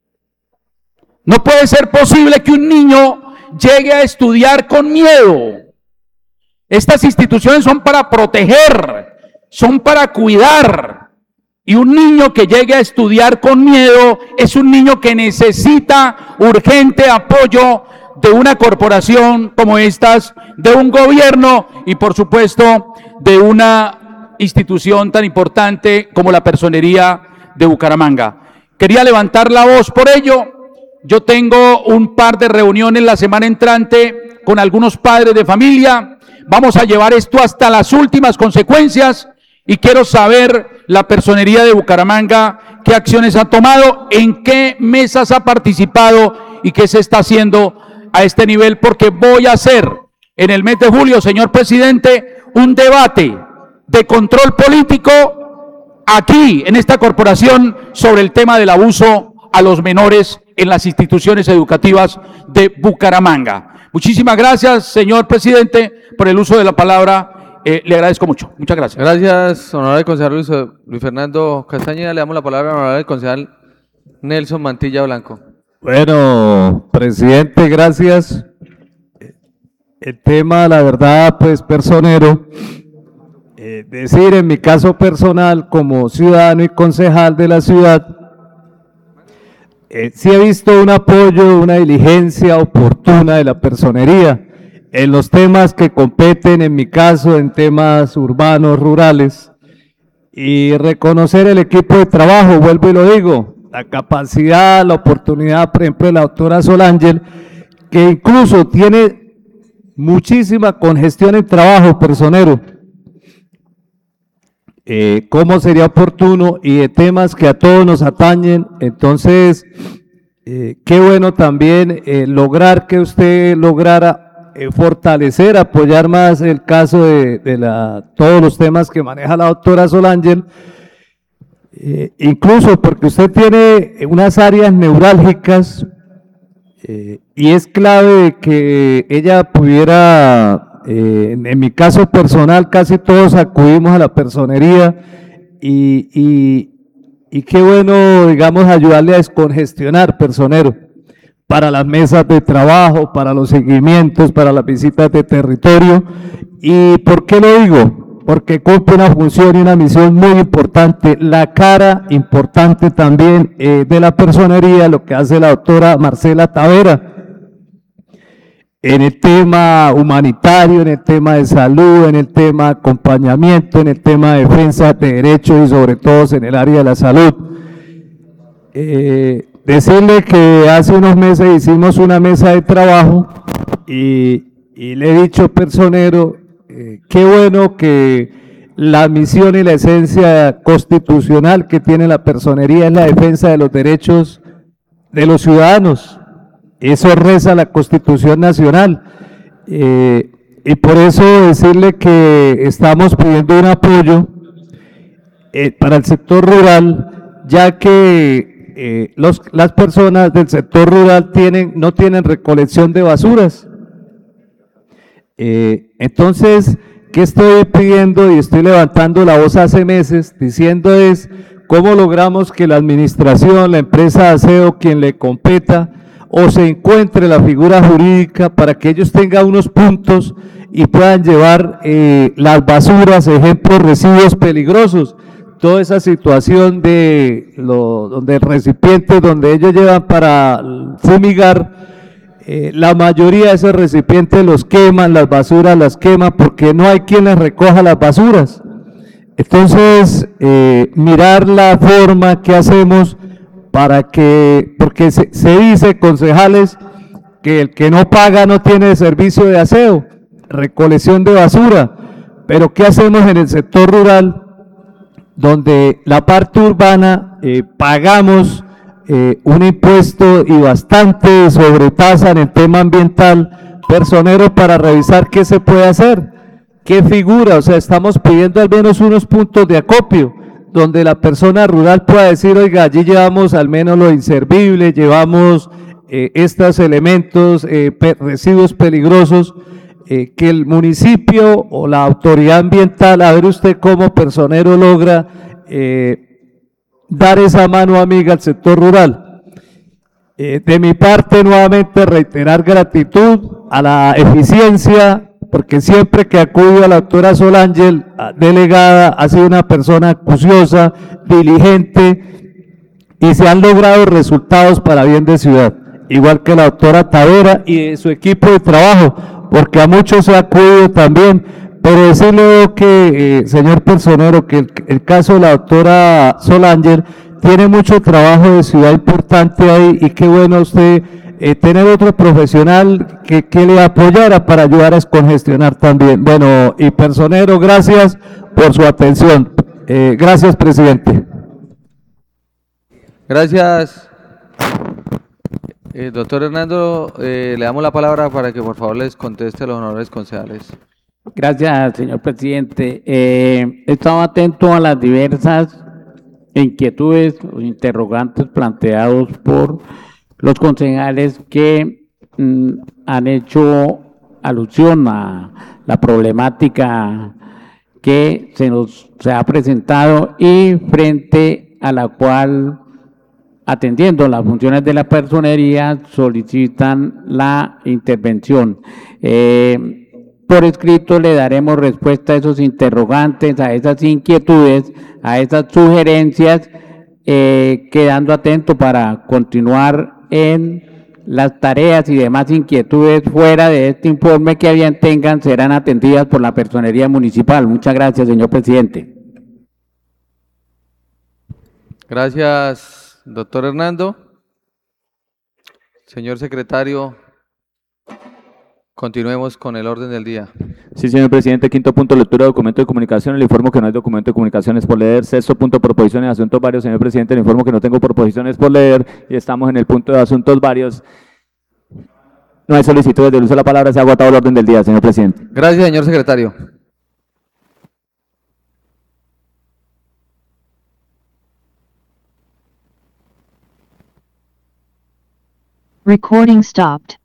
F: No puede ser posible que un niño llegue a estudiar con miedo. Estas instituciones son para proteger, son para cuidar. Y un niño que llegue a estudiar con miedo es un niño que necesita urgente apoyo de una corporación como estas, de un gobierno y por supuesto de una institución tan importante como la personería de Bucaramanga. Quería levantar la voz por ello. Yo tengo un par de reuniones la semana entrante con algunos padres de familia. Vamos a llevar esto hasta las últimas consecuencias y quiero saber la personería de Bucaramanga qué acciones ha tomado, en qué mesas ha participado y qué se está haciendo a este nivel, porque voy a hacer en el mes de julio, señor presidente, un debate de control político aquí, en esta corporación, sobre el tema del abuso a los menores en las instituciones educativas de Bucaramanga. Muchísimas gracias, señor presidente, por el uso de la palabra. Eh, le agradezco mucho. Muchas gracias.
A: Gracias, honorable concejal Luis, Luis Fernando Castañeda. Le damos la palabra al honorable concejal Nelson Mantilla Blanco.
L: Bueno, presidente, gracias. El tema, la verdad, pues personero, eh, decir en mi caso personal, como ciudadano y concejal de la ciudad, eh, sí he visto un apoyo, una diligencia oportuna de la personería en los temas que competen, en mi caso, en temas urbanos, rurales, y reconocer el equipo de trabajo, vuelvo y lo digo, la capacidad, la oportunidad, por ejemplo, de la doctora Solángel, que incluso tiene muchísima congestión en trabajo personero, eh, cómo sería oportuno y de temas que a todos nos atañen. Entonces, eh, qué bueno también eh, lograr que usted lograra eh, fortalecer, apoyar más el caso de, de la, todos los temas que maneja la doctora Solángel. Eh, incluso porque usted tiene unas áreas neurálgicas eh, y es clave que ella pudiera, eh, en, en mi caso personal, casi todos acudimos a la personería y, y, y qué bueno, digamos, ayudarle a descongestionar personero para las mesas de trabajo, para los seguimientos, para las visitas de territorio. ¿Y por qué lo digo? Porque cumple una función y una misión muy importante, la cara importante también eh, de la personería, lo que hace la doctora Marcela Tavera, en el tema humanitario, en el tema de salud, en el tema de acompañamiento, en el tema de defensa de derechos y sobre todo en el área de la salud. Eh, decirle que hace unos meses hicimos una mesa de trabajo y, y le he dicho personero, Eh, qué bueno que la misión y la esencia constitucional que tiene la personería es la defensa de los derechos de los ciudadanos. Eso reza la Constitución Nacional. Eh, y por eso decirle que estamos pidiendo un apoyo eh, para el sector rural, ya que eh, los, las personas del sector rural tienen, no tienen recolección de basuras. Eh, entonces, ¿qué estoy pidiendo y estoy levantando la voz hace meses diciendo es cómo logramos que la administración, la empresa de aseo, quien le competa o se encuentre la figura jurídica para que ellos tengan unos puntos y puedan llevar eh, las basuras, ejemplo, residuos peligrosos, toda esa situación de lo, donde el recipiente donde ellos llevan para fumigar. Eh, la mayoría de esos recipientes los queman, las basuras las queman porque no hay quien les recoja las basuras. Entonces, eh, mirar la forma que hacemos para que, porque se, se dice, concejales, que el que no paga no tiene servicio de aseo, recolección de basura, pero ¿qué hacemos en el sector rural? Donde la parte urbana eh, pagamos Eh, un impuesto y bastante sobretasa en el tema ambiental, personero, para revisar qué se puede hacer, qué figura, o sea, estamos pidiendo al menos unos puntos de acopio, donde la persona rural pueda decir, oiga, allí llevamos al menos lo inservible, llevamos eh, estos elementos, eh, pe residuos peligrosos, eh, que el municipio o la autoridad ambiental, a ver usted cómo personero logra eh, dar esa mano amiga al sector rural. Eh, de mi parte, nuevamente reiterar gratitud a la eficiencia, porque siempre que acudo a la doctora Solángel, delegada, ha sido una persona acuciosa, diligente, y se han logrado resultados para bien de ciudad, igual que la doctora Tavera y de su equipo de trabajo, porque a muchos se ha acudido también. Pero decirle que, eh, señor personero, que el, el caso de la doctora Solángel tiene mucho trabajo de ciudad importante ahí y qué bueno usted eh, tener otro profesional que, que le apoyara para ayudar a descongestionar también. Bueno, y personero, gracias por su atención. Eh, gracias, presidente.
A: Gracias. Eh, doctor Hernando, eh, le damos la palabra para que por favor les conteste a los honorables concejales.
H: Gracias, señor presidente. Eh, he estado atento a las diversas inquietudes o interrogantes planteados por los concejales que mm, han hecho alusión a la problemática que se nos se ha presentado y frente a la cual, atendiendo las funciones de la personería, solicitan la intervención. Eh, por escrito le daremos respuesta a esos interrogantes, a esas inquietudes, a esas sugerencias, eh, quedando atento para continuar en las tareas y demás inquietudes fuera de este informe que bien tengan serán atendidas por la personería municipal. Muchas gracias, señor presidente.
A: Gracias, doctor Hernando. Señor secretario, continuemos con el orden del día.
B: Sí, señor presidente. Quinto punto, lectura de documento de comunicación. Le informo que no hay documento de comunicaciones por leer. Sexto punto, proposiciones de asuntos varios. Señor presidente, le informo que no tengo proposiciones por leer y estamos en el punto de asuntos varios. No hay solicitudes de uso de la palabra. Se ha agotado el orden del día, señor presidente.
A: Gracias, señor secretario.
M: Recording stopped.